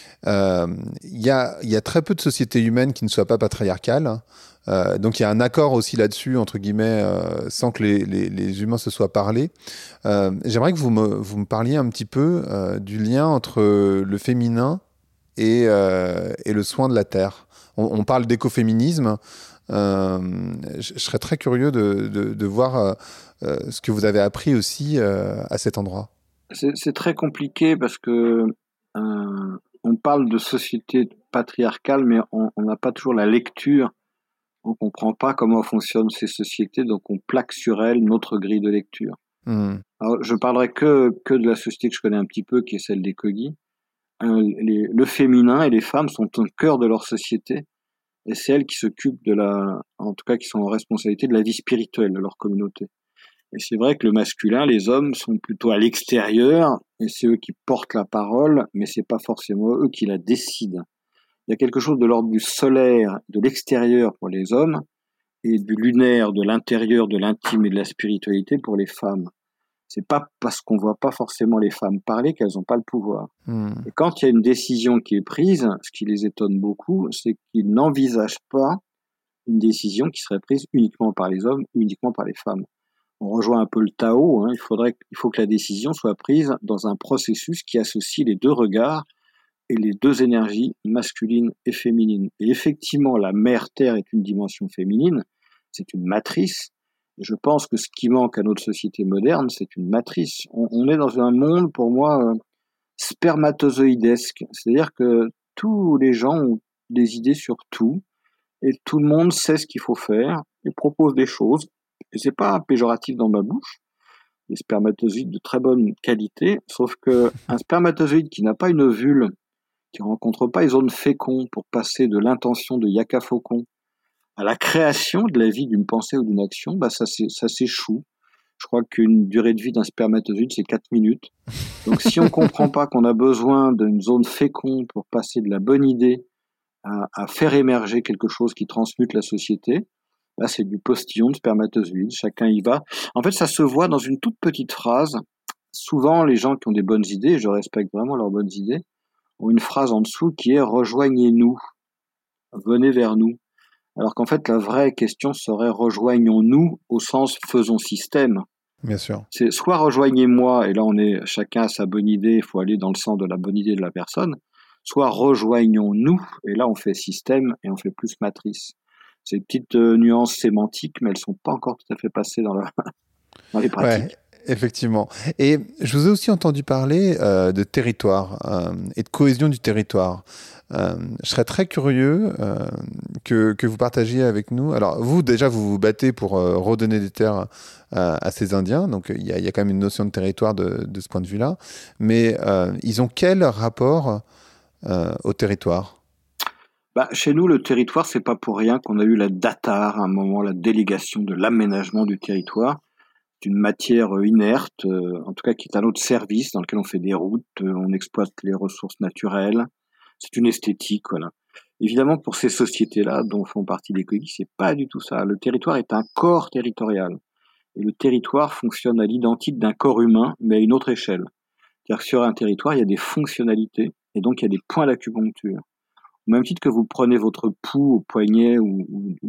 Il y a très peu de sociétés humaines qui ne soient pas patriarcales. Donc il y a un accord aussi là-dessus, entre guillemets, sans que les humains se soient parlé. J'aimerais que vous me parliez un petit peu du lien entre le féminin et le soin de la terre. On parle d'écoféminisme. Je serais très curieux de voir ce que vous avez appris aussi à cet endroit. C'est très compliqué parce que on parle de société patriarcale, mais on n'a pas toujours la lecture. On comprend pas comment fonctionnent ces sociétés, donc on plaque sur elles notre grille de lecture. Alors, je parlerai que de la société que je connais un petit peu, qui est celle des Kogi. Le féminin et les femmes sont au cœur de leur société, et c'est elles qui s'occupent en tout cas qui sont en responsabilité de la vie spirituelle de leur communauté. Et c'est vrai que le masculin, les hommes sont plutôt à l'extérieur, et c'est eux qui portent la parole, mais c'est pas forcément eux qui la décident. Il y a quelque chose de l'ordre du solaire, de l'extérieur pour les hommes, et du lunaire, de l'intérieur, de l'intime et de la spiritualité pour les femmes. C'est pas parce qu'on voit pas forcément les femmes parler qu'elles n'ont pas le pouvoir. Et quand il y a une décision qui est prise, ce qui les étonne beaucoup, c'est qu'ils n'envisagent pas une décision qui serait prise uniquement par les hommes, uniquement par les femmes. On rejoint un peu le Tao, il faut que la décision soit prise dans un processus qui associe les deux regards et les deux énergies, masculine et féminine. Et effectivement, la mère Terre est une dimension féminine, c'est une matrice. Et je pense que ce qui manque à notre société moderne, c'est une matrice. On est dans un monde, pour moi, spermatozoïdesque. C'est-à-dire que tous les gens ont des idées sur tout, et tout le monde sait ce qu'il faut faire, et propose des choses. Et c'est pas péjoratif dans ma bouche. Des spermatozoïdes de très bonne qualité, sauf que un spermatozoïde qui n'a pas une ovule, qui rencontre pas les zones fécondes pour passer de l'intention de Yaka Faucon à la création de la vie d'une pensée ou d'une action, ça s'échoue. Je crois qu'une durée de vie d'un spermatozoïde, c'est 4 minutes. Donc si on comprend pas qu'on a besoin d'une zone féconde pour passer de la bonne idée à faire émerger quelque chose qui transmute la société, là c'est du postillon de spermatozoïde, chacun y va. En fait, ça se voit dans une toute petite phrase. Souvent, les gens qui ont des bonnes idées, je respecte vraiment leurs bonnes idées, ont une phrase en dessous qui est « rejoignez-nous, venez vers nous ». Alors qu'en fait, la vraie question serait « rejoignons-nous » au sens « faisons système ». Bien sûr. C'est soit « rejoignez-moi » et là on est chacun à sa bonne idée, il faut aller dans le sens de la bonne idée de la personne, soit « rejoignons-nous » et là on fait système et on fait plus matrice. C'est des petites nuances sémantiques, mais elles sont pas encore tout à fait passées dans les pratiques. Ouais. Effectivement. Et je vous ai aussi entendu parler de territoire et de cohésion du territoire. Je serais très curieux que vous partagiez avec nous. Alors, vous, déjà, vous vous battez pour redonner des terres à ces Indiens. Donc, il y a quand même une notion de territoire de ce point de vue-là. Mais ils ont quel rapport au territoire ? Chez nous, le territoire, c'est pas pour rien qu'on a eu la DATAR, à un moment, la délégation de l'aménagement du territoire. C'est une matière inerte, en tout cas qui est à notre service, dans lequel on fait des routes, on exploite les ressources naturelles. C'est une esthétique, voilà. Évidemment, pour ces sociétés-là, dont font partie les Kogi, c'est pas du tout ça. Le territoire est un corps territorial. Et le territoire fonctionne à l'identique d'un corps humain, mais à une autre échelle. C'est-à-dire que sur un territoire, il y a des fonctionnalités, et donc il y a des points d'acupuncture. Au même titre que vous prenez votre pouls au poignet ou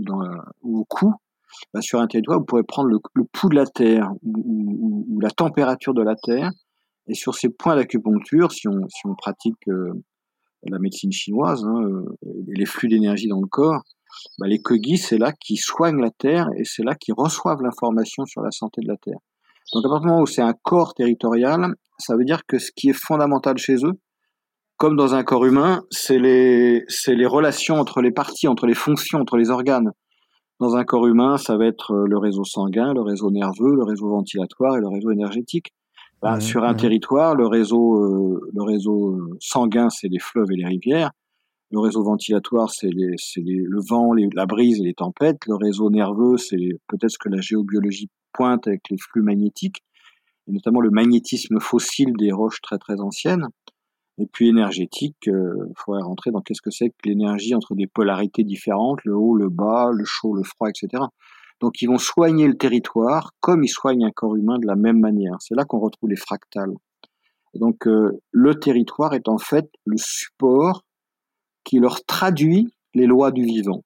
au cou, sur un territoire, vous pourrez prendre le pouls de la Terre ou la température de la Terre, et sur ces points d'acupuncture, si on pratique la médecine chinoise, et les flux d'énergie dans le corps, les Kogi, c'est là qu'ils soignent la Terre et c'est là qu'ils reçoivent l'information sur la santé de la Terre. Donc à partir du moment où c'est un corps territorial, ça veut dire que ce qui est fondamental chez eux, comme dans un corps humain, c'est les relations entre les parties, entre les fonctions, entre les organes. Dans un corps humain, ça va être le réseau sanguin, le réseau nerveux, le réseau ventilatoire et le réseau énergétique. Sur un territoire, le réseau sanguin, c'est les fleuves et les rivières. Le réseau ventilatoire, c'est le vent, la brise et les tempêtes. Le réseau nerveux, c'est peut-être ce que la géobiologie pointe avec les flux magnétiques, et notamment le magnétisme fossile des roches très très anciennes. Et puis énergétique, il faudrait rentrer dans qu'est-ce que c'est que l'énergie entre des polarités différentes, le haut, le bas, le chaud, le froid, etc. Donc ils vont soigner le territoire comme ils soignent un corps humain de la même manière. C'est là qu'on retrouve les fractales. Et donc le territoire est en fait le support qui leur traduit les lois du vivant.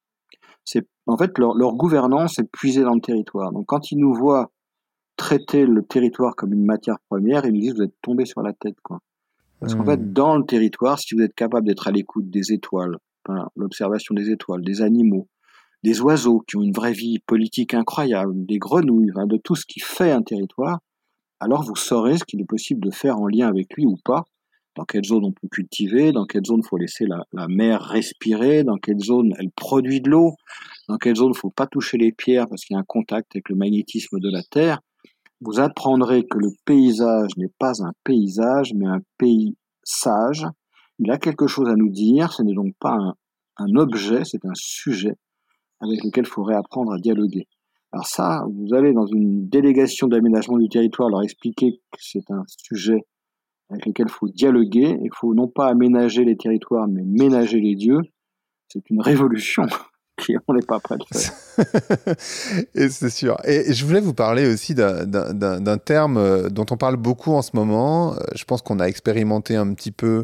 C'est en fait leur gouvernance est puisée dans le territoire. Donc quand ils nous voient traiter le territoire comme une matière première, ils nous disent vous êtes tombés sur la tête, quoi. Parce qu'en fait, dans le territoire, si vous êtes capable d'être à l'écoute des étoiles, l'observation des étoiles, des animaux, des oiseaux qui ont une vraie vie politique incroyable, des grenouilles, de tout ce qui fait un territoire, alors vous saurez ce qu'il est possible de faire en lien avec lui ou pas, dans quelle zone on peut cultiver, dans quelle zone il faut laisser la mer respirer, dans quelle zone elle produit de l'eau, dans quelle zone il ne faut pas toucher les pierres parce qu'il y a un contact avec le magnétisme de la Terre. Vous apprendrez que le paysage n'est pas un paysage, mais un pays sage. Il a quelque chose à nous dire, ce n'est donc pas un objet, c'est un sujet avec lequel il faudrait apprendre à dialoguer. Alors ça, vous allez dans une délégation d'aménagement du territoire leur expliquer que c'est un sujet avec lequel il faut dialoguer, et qu'il faut non pas aménager les territoires, mais ménager les dieux. C'est une révolution on n'est pas prêt de faire. Et c'est sûr. Et je voulais vous parler aussi d'un terme dont on parle beaucoup en ce moment. Je pense qu'on a expérimenté un petit peu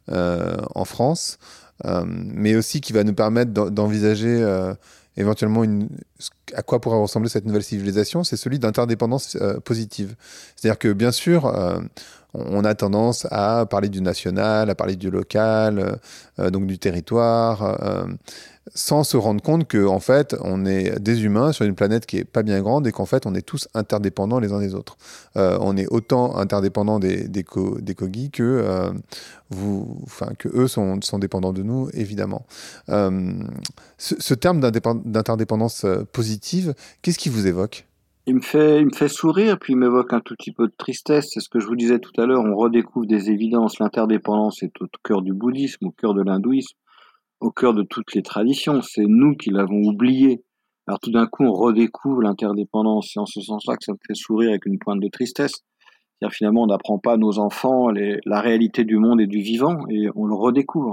en France, mais aussi qui va nous permettre d'envisager éventuellement à quoi pourrait ressembler cette nouvelle civilisation, c'est celui d'interdépendance positive. C'est-à-dire que bien sûr, on a tendance à parler du national, à parler du local, donc du territoire, sans se rendre compte qu'en fait, on est des humains sur une planète qui est pas bien grande et qu'en fait, on est tous interdépendants les uns des autres. On est autant interdépendants des Kogi que eux sont dépendants de nous, évidemment. Ce terme d'interdépendance positive, qu'est-ce qui vous évoque ? Il me fait sourire, puis il m'évoque un tout petit peu de tristesse. C'est ce que je vous disais tout à l'heure, on redécouvre des évidences. L'interdépendance est au cœur du bouddhisme, au cœur de l'hindouisme, au cœur de toutes les traditions. C'est nous qui l'avons oublié. Alors tout d'un coup, on redécouvre l'interdépendance. C'est en ce sens-là que ça me fait sourire avec une pointe de tristesse. C'est-à-dire finalement, on n'apprend pas à nos enfants la réalité du monde et du vivant, et on le redécouvre.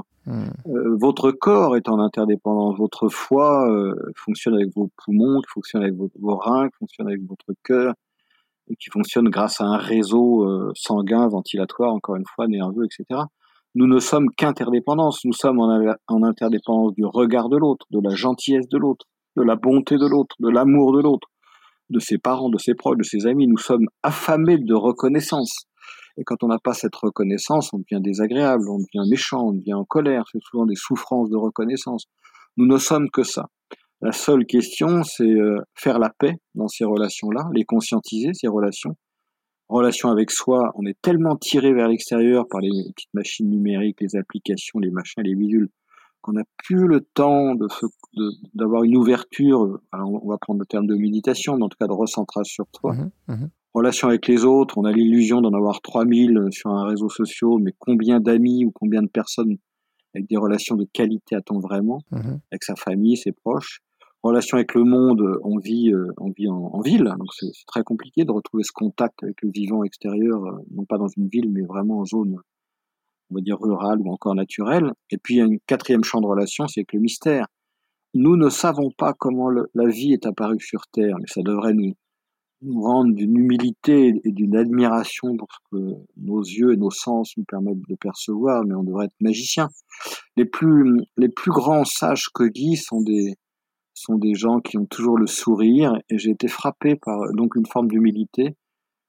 Votre corps est en interdépendance. Votre foie fonctionne avec vos poumons, qui fonctionne avec vos reins, qui fonctionne avec votre cœur, et qui fonctionne grâce à un réseau sanguin, ventilatoire, encore une fois, nerveux, etc. Nous ne sommes qu'interdépendance. Nous sommes en interdépendance du regard de l'autre, de la gentillesse de l'autre, de la bonté de l'autre, de l'amour de l'autre, de ses parents, de ses proches, de ses amis. Nous sommes affamés de reconnaissance. Et quand on n'a pas cette reconnaissance, on devient désagréable, on devient méchant, on devient en colère. C'est souvent des souffrances de reconnaissance. Nous ne sommes que ça. La seule question, c'est faire la paix dans ces relations-là, les conscientiser, ces relations. Relation avec soi, on est tellement tiré vers l'extérieur par les petites machines numériques, les applications, les machins, les bidules, qu'on n'a plus le temps d'avoir une ouverture. Alors on va prendre le terme de méditation, mais en tout cas de recentrage sur toi. Relation avec les autres, on a l'illusion d'en avoir 3000 sur un réseau social, mais combien d'amis ou combien de personnes avec des relations de qualité a-t-on vraiment, avec sa famille, ses proches. Relation avec le monde, on vit en ville, donc c'est très compliqué de retrouver ce contact avec le vivant extérieur, non pas dans une ville, mais vraiment en zone, on va dire rurale ou encore naturelle. Et puis il y a une quatrième champ de relation, c'est avec le mystère. Nous ne savons pas comment la vie est apparue sur Terre, mais ça devrait nous rendre d'une humilité et d'une admiration pour ce que nos yeux et nos sens nous permettent de percevoir, mais on devrait être magicien. Les plus grands sages Kogi sont des gens qui ont toujours le sourire, et j'ai été frappé par donc une forme d'humilité,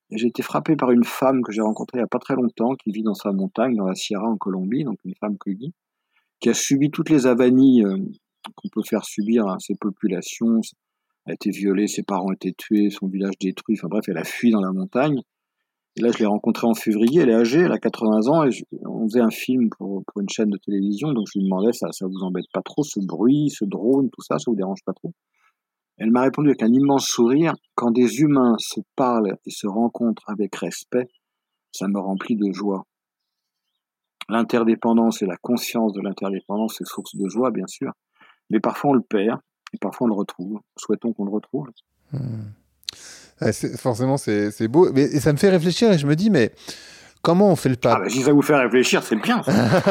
Et j'ai été frappé par une femme que j'ai rencontrée il n'y a pas très longtemps, qui vit dans sa montagne, dans la Sierra en Colombie, donc une femme Kogi, qui a subi toutes les avanies qu'on peut faire subir à ces populations. Elle a été violée, ses parents ont été tués, son village détruit, enfin bref, elle a fui dans la montagne. Et là, je l'ai rencontrée en février, elle est âgée, elle a 80 ans, et on faisait un film pour une chaîne de télévision, donc je lui demandais, ça vous embête pas trop, ce bruit, ce drone, tout ça vous dérange pas trop? Elle m'a répondu avec un immense sourire, quand des humains se parlent et se rencontrent avec respect, ça me remplit de joie. L'interdépendance et la conscience de l'interdépendance, c'est source de joie, bien sûr, mais parfois on le perd, et parfois on le retrouve. Souhaitons qu'on le retrouve. Forcément, c'est beau. Et ça me fait réfléchir et je me dis, mais comment on fait le pas? Si ça vous fait réfléchir, c'est bien.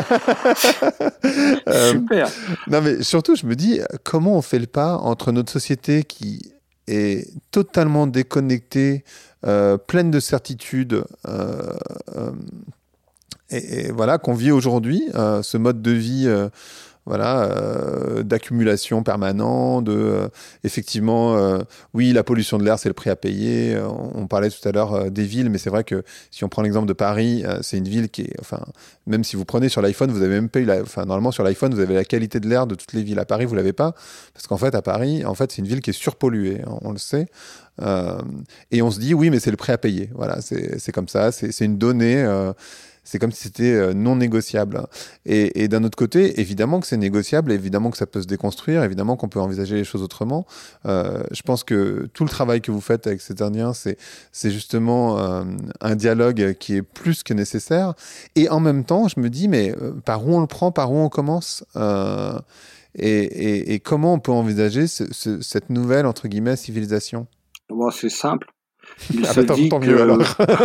Super. Non, mais surtout, je me dis, comment on fait le pas entre notre société qui est totalement déconnectée, pleine de certitudes, et voilà, qu'on vit aujourd'hui, ce mode de vie d'accumulation permanente, effectivement, oui, la pollution de l'air, c'est le prix à payer. On parlait tout à l'heure des villes, mais c'est vrai que si on prend l'exemple de Paris, c'est une ville qui est, même si vous prenez sur l'iPhone, vous avez même pas eu normalement sur l'iPhone, vous avez la qualité de l'air de toutes les villes. À Paris, vous l'avez pas, parce qu'en fait, à Paris, c'est une ville qui est surpolluée, on le sait. Et on se dit, oui, mais c'est le prix à payer. Voilà, c'est comme ça, c'est une donnée. C'est comme si c'était non négociable. Et d'un autre côté, évidemment que c'est négociable, évidemment que ça peut se déconstruire, évidemment qu'on peut envisager les choses autrement. Je pense que tout le travail que vous faites avec ces Indiens, c'est justement un dialogue qui est plus que nécessaire. Et en même temps, je me dis, mais par où on le prend, par où on commence et comment on peut envisager cette nouvelle, entre guillemets, civilisation? Bon, c'est simple. Tant mieux alors.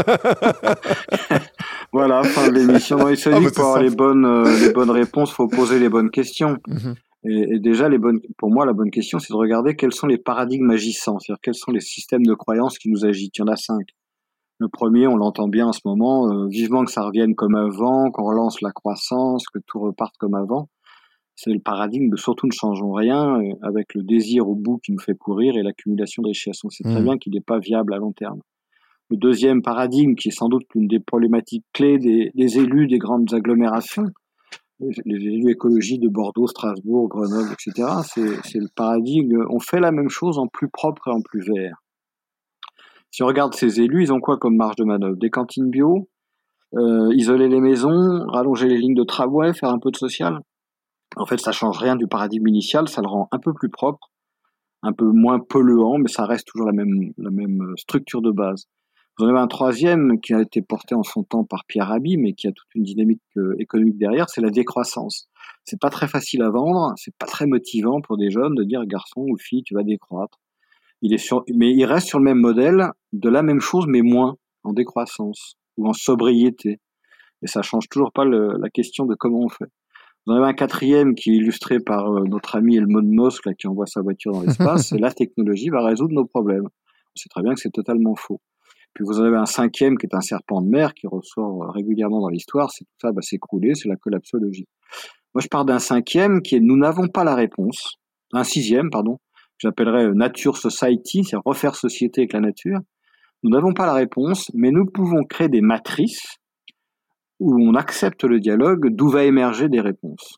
Voilà, fin de l'émission. Non, il se dit que pour avoir les bonnes réponses, il faut poser les bonnes questions. Et déjà, pour moi, la bonne question, c'est de regarder quels sont les paradigmes agissants, c'est-à-dire quels sont les systèmes de croyances qui nous agitent. Il y en a 5. Le premier, on l'entend bien en ce moment, vivement que ça revienne comme avant, qu'on relance la croissance, que tout reparte comme avant. C'est le paradigme de surtout ne changeons rien, avec le désir au bout qui nous fait courir et l'accumulation de richesses. On sait très bien qu'il n'est pas viable à long terme. Le deuxième paradigme, qui est sans doute l'une des problématiques clés des élus des grandes agglomérations, les élus écologistes de Bordeaux, Strasbourg, Grenoble, etc., c'est le paradigme, on fait la même chose en plus propre et en plus vert. Si on regarde ces élus, ils ont quoi comme marge de manœuvre? Des cantines bio, isoler les maisons, rallonger les lignes de tramway, faire un peu de social. En fait, ça change rien du paradigme initial, ça le rend un peu plus propre, un peu moins polluant, mais ça reste toujours la même structure de base. Vous en avez un troisième qui a été porté en son temps par Pierre Rabhi, mais qui a toute une dynamique économique derrière, c'est la décroissance. C'est pas très facile à vendre, c'est pas très motivant pour des jeunes de dire garçon ou fille, tu vas décroître. Mais il reste sur le même modèle de la même chose, mais moins en décroissance ou en sobriété. Et ça change toujours pas la question de comment on fait. Vous en avez un quatrième qui est illustré par notre ami Elon Musk, là, qui envoie sa voiture dans l'espace, c'est la technologie va résoudre nos problèmes. On sait très bien que c'est totalement faux. Puis vous en avez un cinquième qui est un serpent de mer qui ressort régulièrement dans l'histoire, c'est tout ça va s'écrouler, c'est la collapsologie. Moi je pars d'un cinquième qui est nous n'avons pas la réponse, un sixième, pardon, que j'appellerais Nature Society, c'est refaire société avec la nature. Nous n'avons pas la réponse, mais nous pouvons créer des matrices où on accepte le dialogue, d'où va émerger des réponses.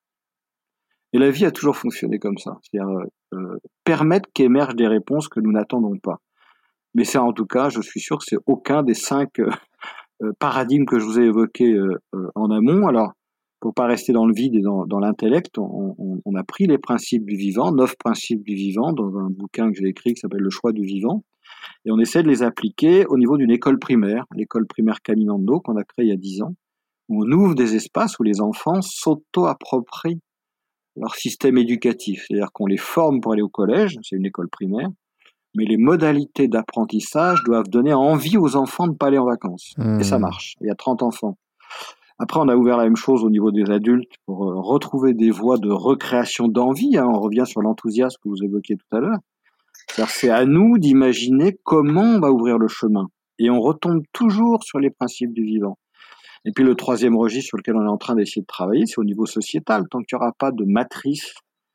Et la vie a toujours fonctionné comme ça, c'est-à-dire permettre qu'émergent des réponses que nous n'attendons pas. Mais ça, en tout cas, je suis sûr que c'est aucun des 5 paradigmes que je vous ai évoqués en amont. Alors, pour pas rester dans le vide et dans l'intellect, on a pris les principes du vivant, 9 principes du vivant, dans un bouquin que j'ai écrit qui s'appelle Le choix du vivant, et on essaie de les appliquer au niveau d'une école primaire, l'école primaire Caminando, qu'on a créée il y a 10 ans, où on ouvre des espaces où les enfants s'auto-approprient leur système éducatif, c'est-à-dire qu'on les forme pour aller au collège, c'est une école primaire, mais les modalités d'apprentissage doivent donner envie aux enfants de ne pas aller en vacances. Et ça marche. Il y a 30 enfants. Après, on a ouvert la même chose au niveau des adultes pour retrouver des voies de recréation d'envie. On revient sur l'enthousiasme que vous évoquiez tout à l'heure. C'est à nous d'imaginer comment on va ouvrir le chemin. Et on retombe toujours sur les principes du vivant. Et puis le troisième registre sur lequel on est en train d'essayer de travailler, c'est au niveau sociétal. Tant qu'il n'y aura pas de matrice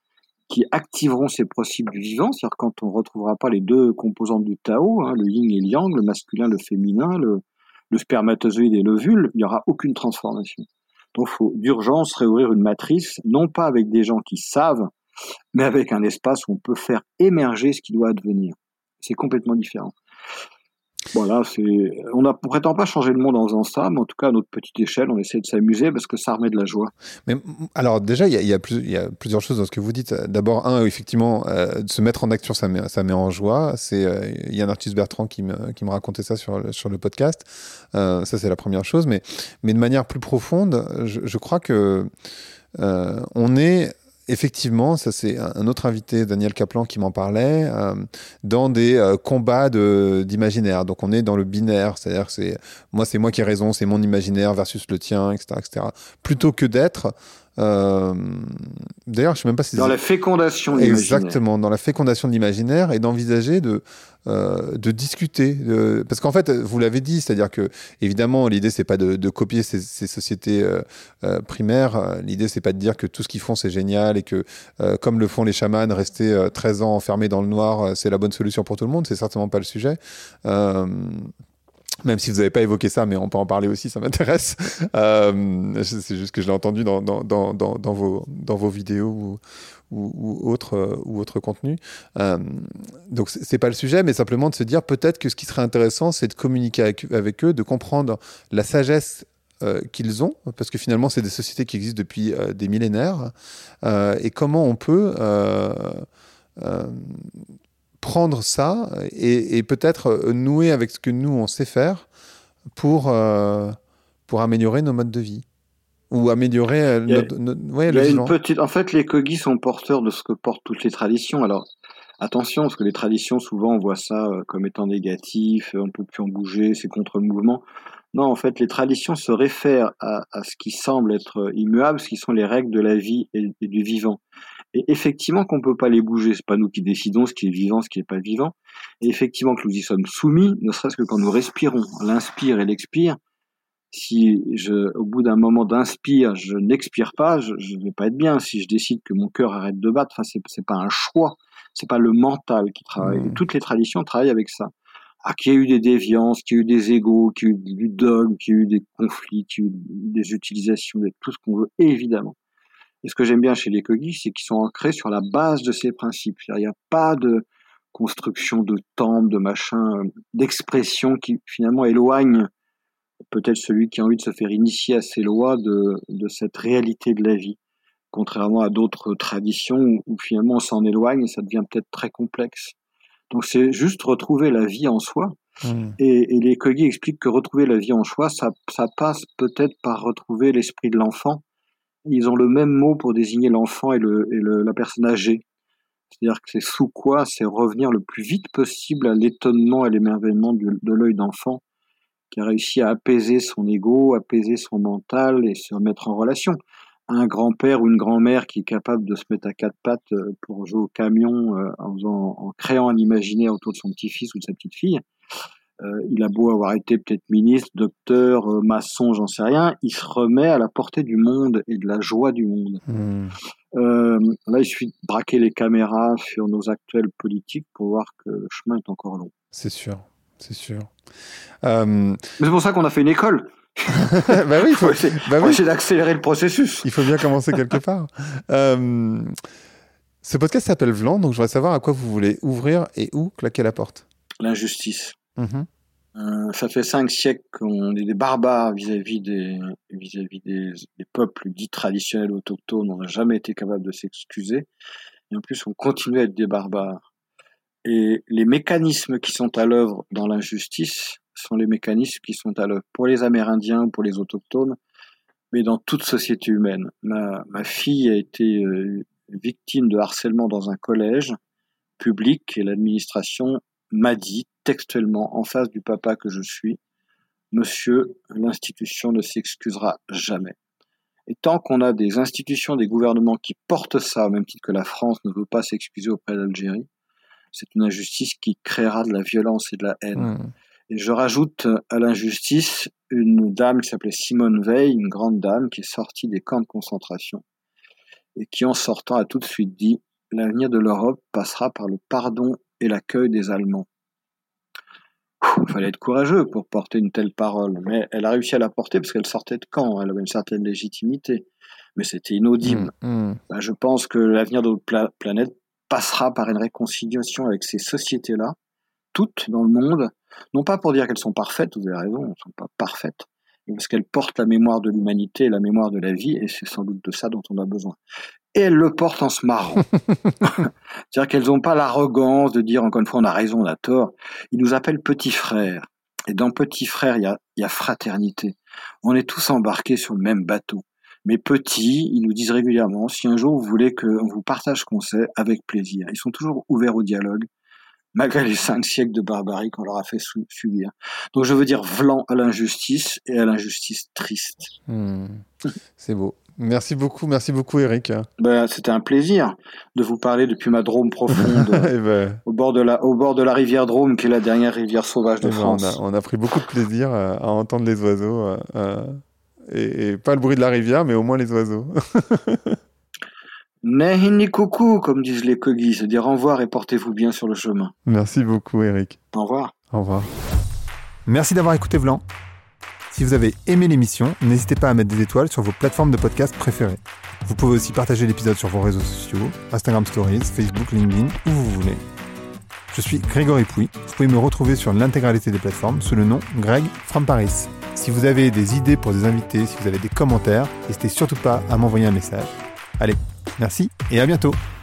qui activeront ces principes du vivant, c'est-à-dire quand on retrouvera pas les deux composantes du Tao, le yin et le yang, le masculin, le féminin, le spermatozoïde et l'ovule, il n'y aura aucune transformation. Donc, il faut d'urgence réouvrir une matrice, non pas avec des gens qui savent, mais avec un espace où on peut faire émerger ce qui doit advenir. C'est complètement différent. Voilà, on ne prétend pas changer le monde en faisant ça, mais en tout cas, à notre petite échelle, on essaie de s'amuser parce que ça remet de la joie. Mais alors déjà, il y a plusieurs choses dans ce que vous dites. D'abord, effectivement, de se mettre en action, ça met en joie. Il y a un artiste Bertrand qui me racontait ça sur le podcast. Ça, c'est la première chose. Mais de manière plus profonde, je crois que on est... Effectivement, ça c'est un autre invité, Daniel Kaplan, qui m'en parlait, dans des combats d'imaginaire. Donc on est dans le binaire, c'est-à-dire que c'est moi qui ai raison, c'est mon imaginaire versus le tien, etc., etc. Plutôt que d'être... D'ailleurs, je sais même pas si dans la fécondation de l'imaginaire. Exactement, dans la fécondation de l'imaginaire et d'envisager de discuter. Parce qu'en fait, vous l'avez dit, c'est-à-dire que, évidemment, l'idée, c'est pas de copier ces sociétés primaires. L'idée, c'est pas de dire que tout ce qu'ils font, c'est génial et que, comme le font les chamans, rester 13 ans enfermés dans le noir, c'est la bonne solution pour tout le monde. C'est certainement pas le sujet. Même si vous n'avez pas évoqué ça, mais on peut en parler aussi, ça m'intéresse. C'est juste que je l'ai entendu dans vos vidéos ou autres contenus. Donc, c'est pas le sujet, mais simplement de se dire peut-être que ce qui serait intéressant, c'est de communiquer avec eux, de comprendre la sagesse qu'ils ont, parce que finalement, c'est des sociétés qui existent depuis des millénaires, et comment on peut... prendre ça et peut-être nouer avec ce que nous, on sait faire pour améliorer nos modes de vie ou améliorer le vivant. En fait, les Kogis sont porteurs de ce que portent toutes les traditions. Alors, attention, parce que les traditions, souvent, on voit ça comme étant négatif, on ne peut plus en bouger, c'est contre le mouvement. Non, en fait, les traditions se réfèrent à ce qui semble être immuable, ce qui sont les règles de la vie et du vivant. Et effectivement qu'on peut pas les bouger, c'est pas nous qui décidons ce qui est vivant, ce qui est pas vivant. Et effectivement que nous y sommes soumis, ne serait-ce que quand nous respirons, l'inspire et l'expire. Si au bout d'un moment d'inspire, je n'expire pas, je vais pas être bien. Si je décide que mon cœur arrête de battre, enfin, c'est pas un choix, c'est pas le mental qui travaille. Et toutes les traditions travaillent avec ça. Qu'il y ait eu des déviances, qu'il y ait eu des égos, qu'il y ait eu du dogme, qu'il y ait eu des conflits, qu'il y ait eu des utilisations, tout ce qu'on veut, évidemment. Et ce que j'aime bien chez les Kogis, c'est qu'ils sont ancrés sur la base de ces principes. Il n'y a pas de construction de temples, de machin, d'expression qui finalement éloigne peut-être celui qui a envie de se faire initier à ces lois de cette réalité de la vie. Contrairement à d'autres traditions où finalement on s'en éloigne et ça devient peut-être très complexe. Donc c'est juste retrouver la vie en soi. Et les Kogis expliquent que retrouver la vie en soi, ça passe peut-être par retrouver l'esprit de l'enfant. Ils ont le même mot pour désigner l'enfant et la personne âgée. C'est-à-dire que c'est Sukwa, c'est revenir le plus vite possible à l'étonnement et l'émerveillement de l'œil d'enfant qui a réussi à apaiser son ego, apaiser son mental et se remettre en relation. Un grand-père ou une grand-mère qui est capable de se mettre à quatre pattes pour jouer au camion en créant un imaginaire autour de son petit-fils ou de sa petite-fille, il a beau avoir été peut-être ministre, docteur, maçon, j'en sais rien, il se remet à la portée du monde et de la joie du monde. Là, il suffit de braquer les caméras sur nos actuels politiques pour voir que le chemin est encore long. C'est sûr, c'est sûr. Mais c'est pour ça qu'on a fait une école. Bah oui, il faut essayer d'accélérer le processus. Il faut bien commencer quelque part. Ce podcast s'appelle Vlan, donc je voudrais savoir à quoi vous voulez ouvrir et où claquer la porte. L'injustice. Ça fait 5 siècles qu'on est des barbares vis-à-vis des peuples dits traditionnels autochtones. On n'a jamais été capable de s'excuser. Et en plus, on continue à être des barbares. Et les mécanismes qui sont à l'œuvre dans l'injustice sont les mécanismes qui sont à l'œuvre pour les Amérindiens ou pour les autochtones, mais dans toute société humaine. Ma fille a été victime de harcèlement dans un collège public et l'administration m'a dit textuellement en face du papa que je suis, monsieur, l'institution ne s'excusera jamais. Et tant qu'on a des institutions, des gouvernements qui portent ça, au même titre que la France ne veut pas s'excuser auprès d'Algérie, c'est une injustice qui créera de la violence et de la haine. Et je rajoute à l'injustice une dame qui s'appelait Simone Veil, une grande dame qui est sortie des camps de concentration et qui, en sortant, a tout de suite dit « l'avenir de l'Europe passera par le pardon et l'accueil des Allemands. Il fallait être courageux pour porter une telle parole, mais elle a réussi à la porter parce qu'elle sortait de Caen, elle avait une certaine légitimité, mais c'était inaudible. Je pense que l'avenir de notre planète passera par une réconciliation avec ces sociétés-là, toutes dans le monde, non pas pour dire qu'elles sont parfaites, vous avez raison, elles ne sont pas parfaites, mais parce qu'elles portent la mémoire de l'humanité et la mémoire de la vie, et c'est sans doute de ça dont on a besoin. Et elles le portent en se marrant. C'est-à-dire qu'elles n'ont pas l'arrogance de dire, encore une fois, on a raison, on a tort. Ils nous appellent petits frères. Et dans petits frères, il y a fraternité. On est tous embarqués sur le même bateau. Mais petits, ils nous disent régulièrement, si un jour vous voulez qu'on vous partage ce qu'on sait, avec plaisir. Ils sont toujours ouverts au dialogue, malgré les 5 siècles de barbarie qu'on leur a fait subir. Donc je veux dire vlan à l'injustice et à l'injustice triste. C'est beau. Merci beaucoup Eric. C'était un plaisir de vous parler depuis ma Drôme profonde, au bord de la rivière Drôme, qui est la dernière rivière sauvage de France. On a pris beaucoup de plaisir à entendre les oiseaux, et pas le bruit de la rivière, mais au moins les oiseaux. Nehini coucou, comme disent les Kogis, c'est-à-dire au revoir et portez-vous bien sur le chemin. Merci beaucoup Eric. Au revoir. Au revoir. Merci d'avoir écouté Vlan. Si vous avez aimé l'émission, n'hésitez pas à mettre des étoiles sur vos plateformes de podcast préférées. Vous pouvez aussi partager l'épisode sur vos réseaux sociaux, Instagram Stories, Facebook, LinkedIn, où vous voulez. Je suis Grégory Pouy. Vous pouvez me retrouver sur l'intégralité des plateformes sous le nom Greg from Paris. Si vous avez des idées pour des invités, si vous avez des commentaires, n'hésitez surtout pas à m'envoyer un message. Allez, merci et à bientôt.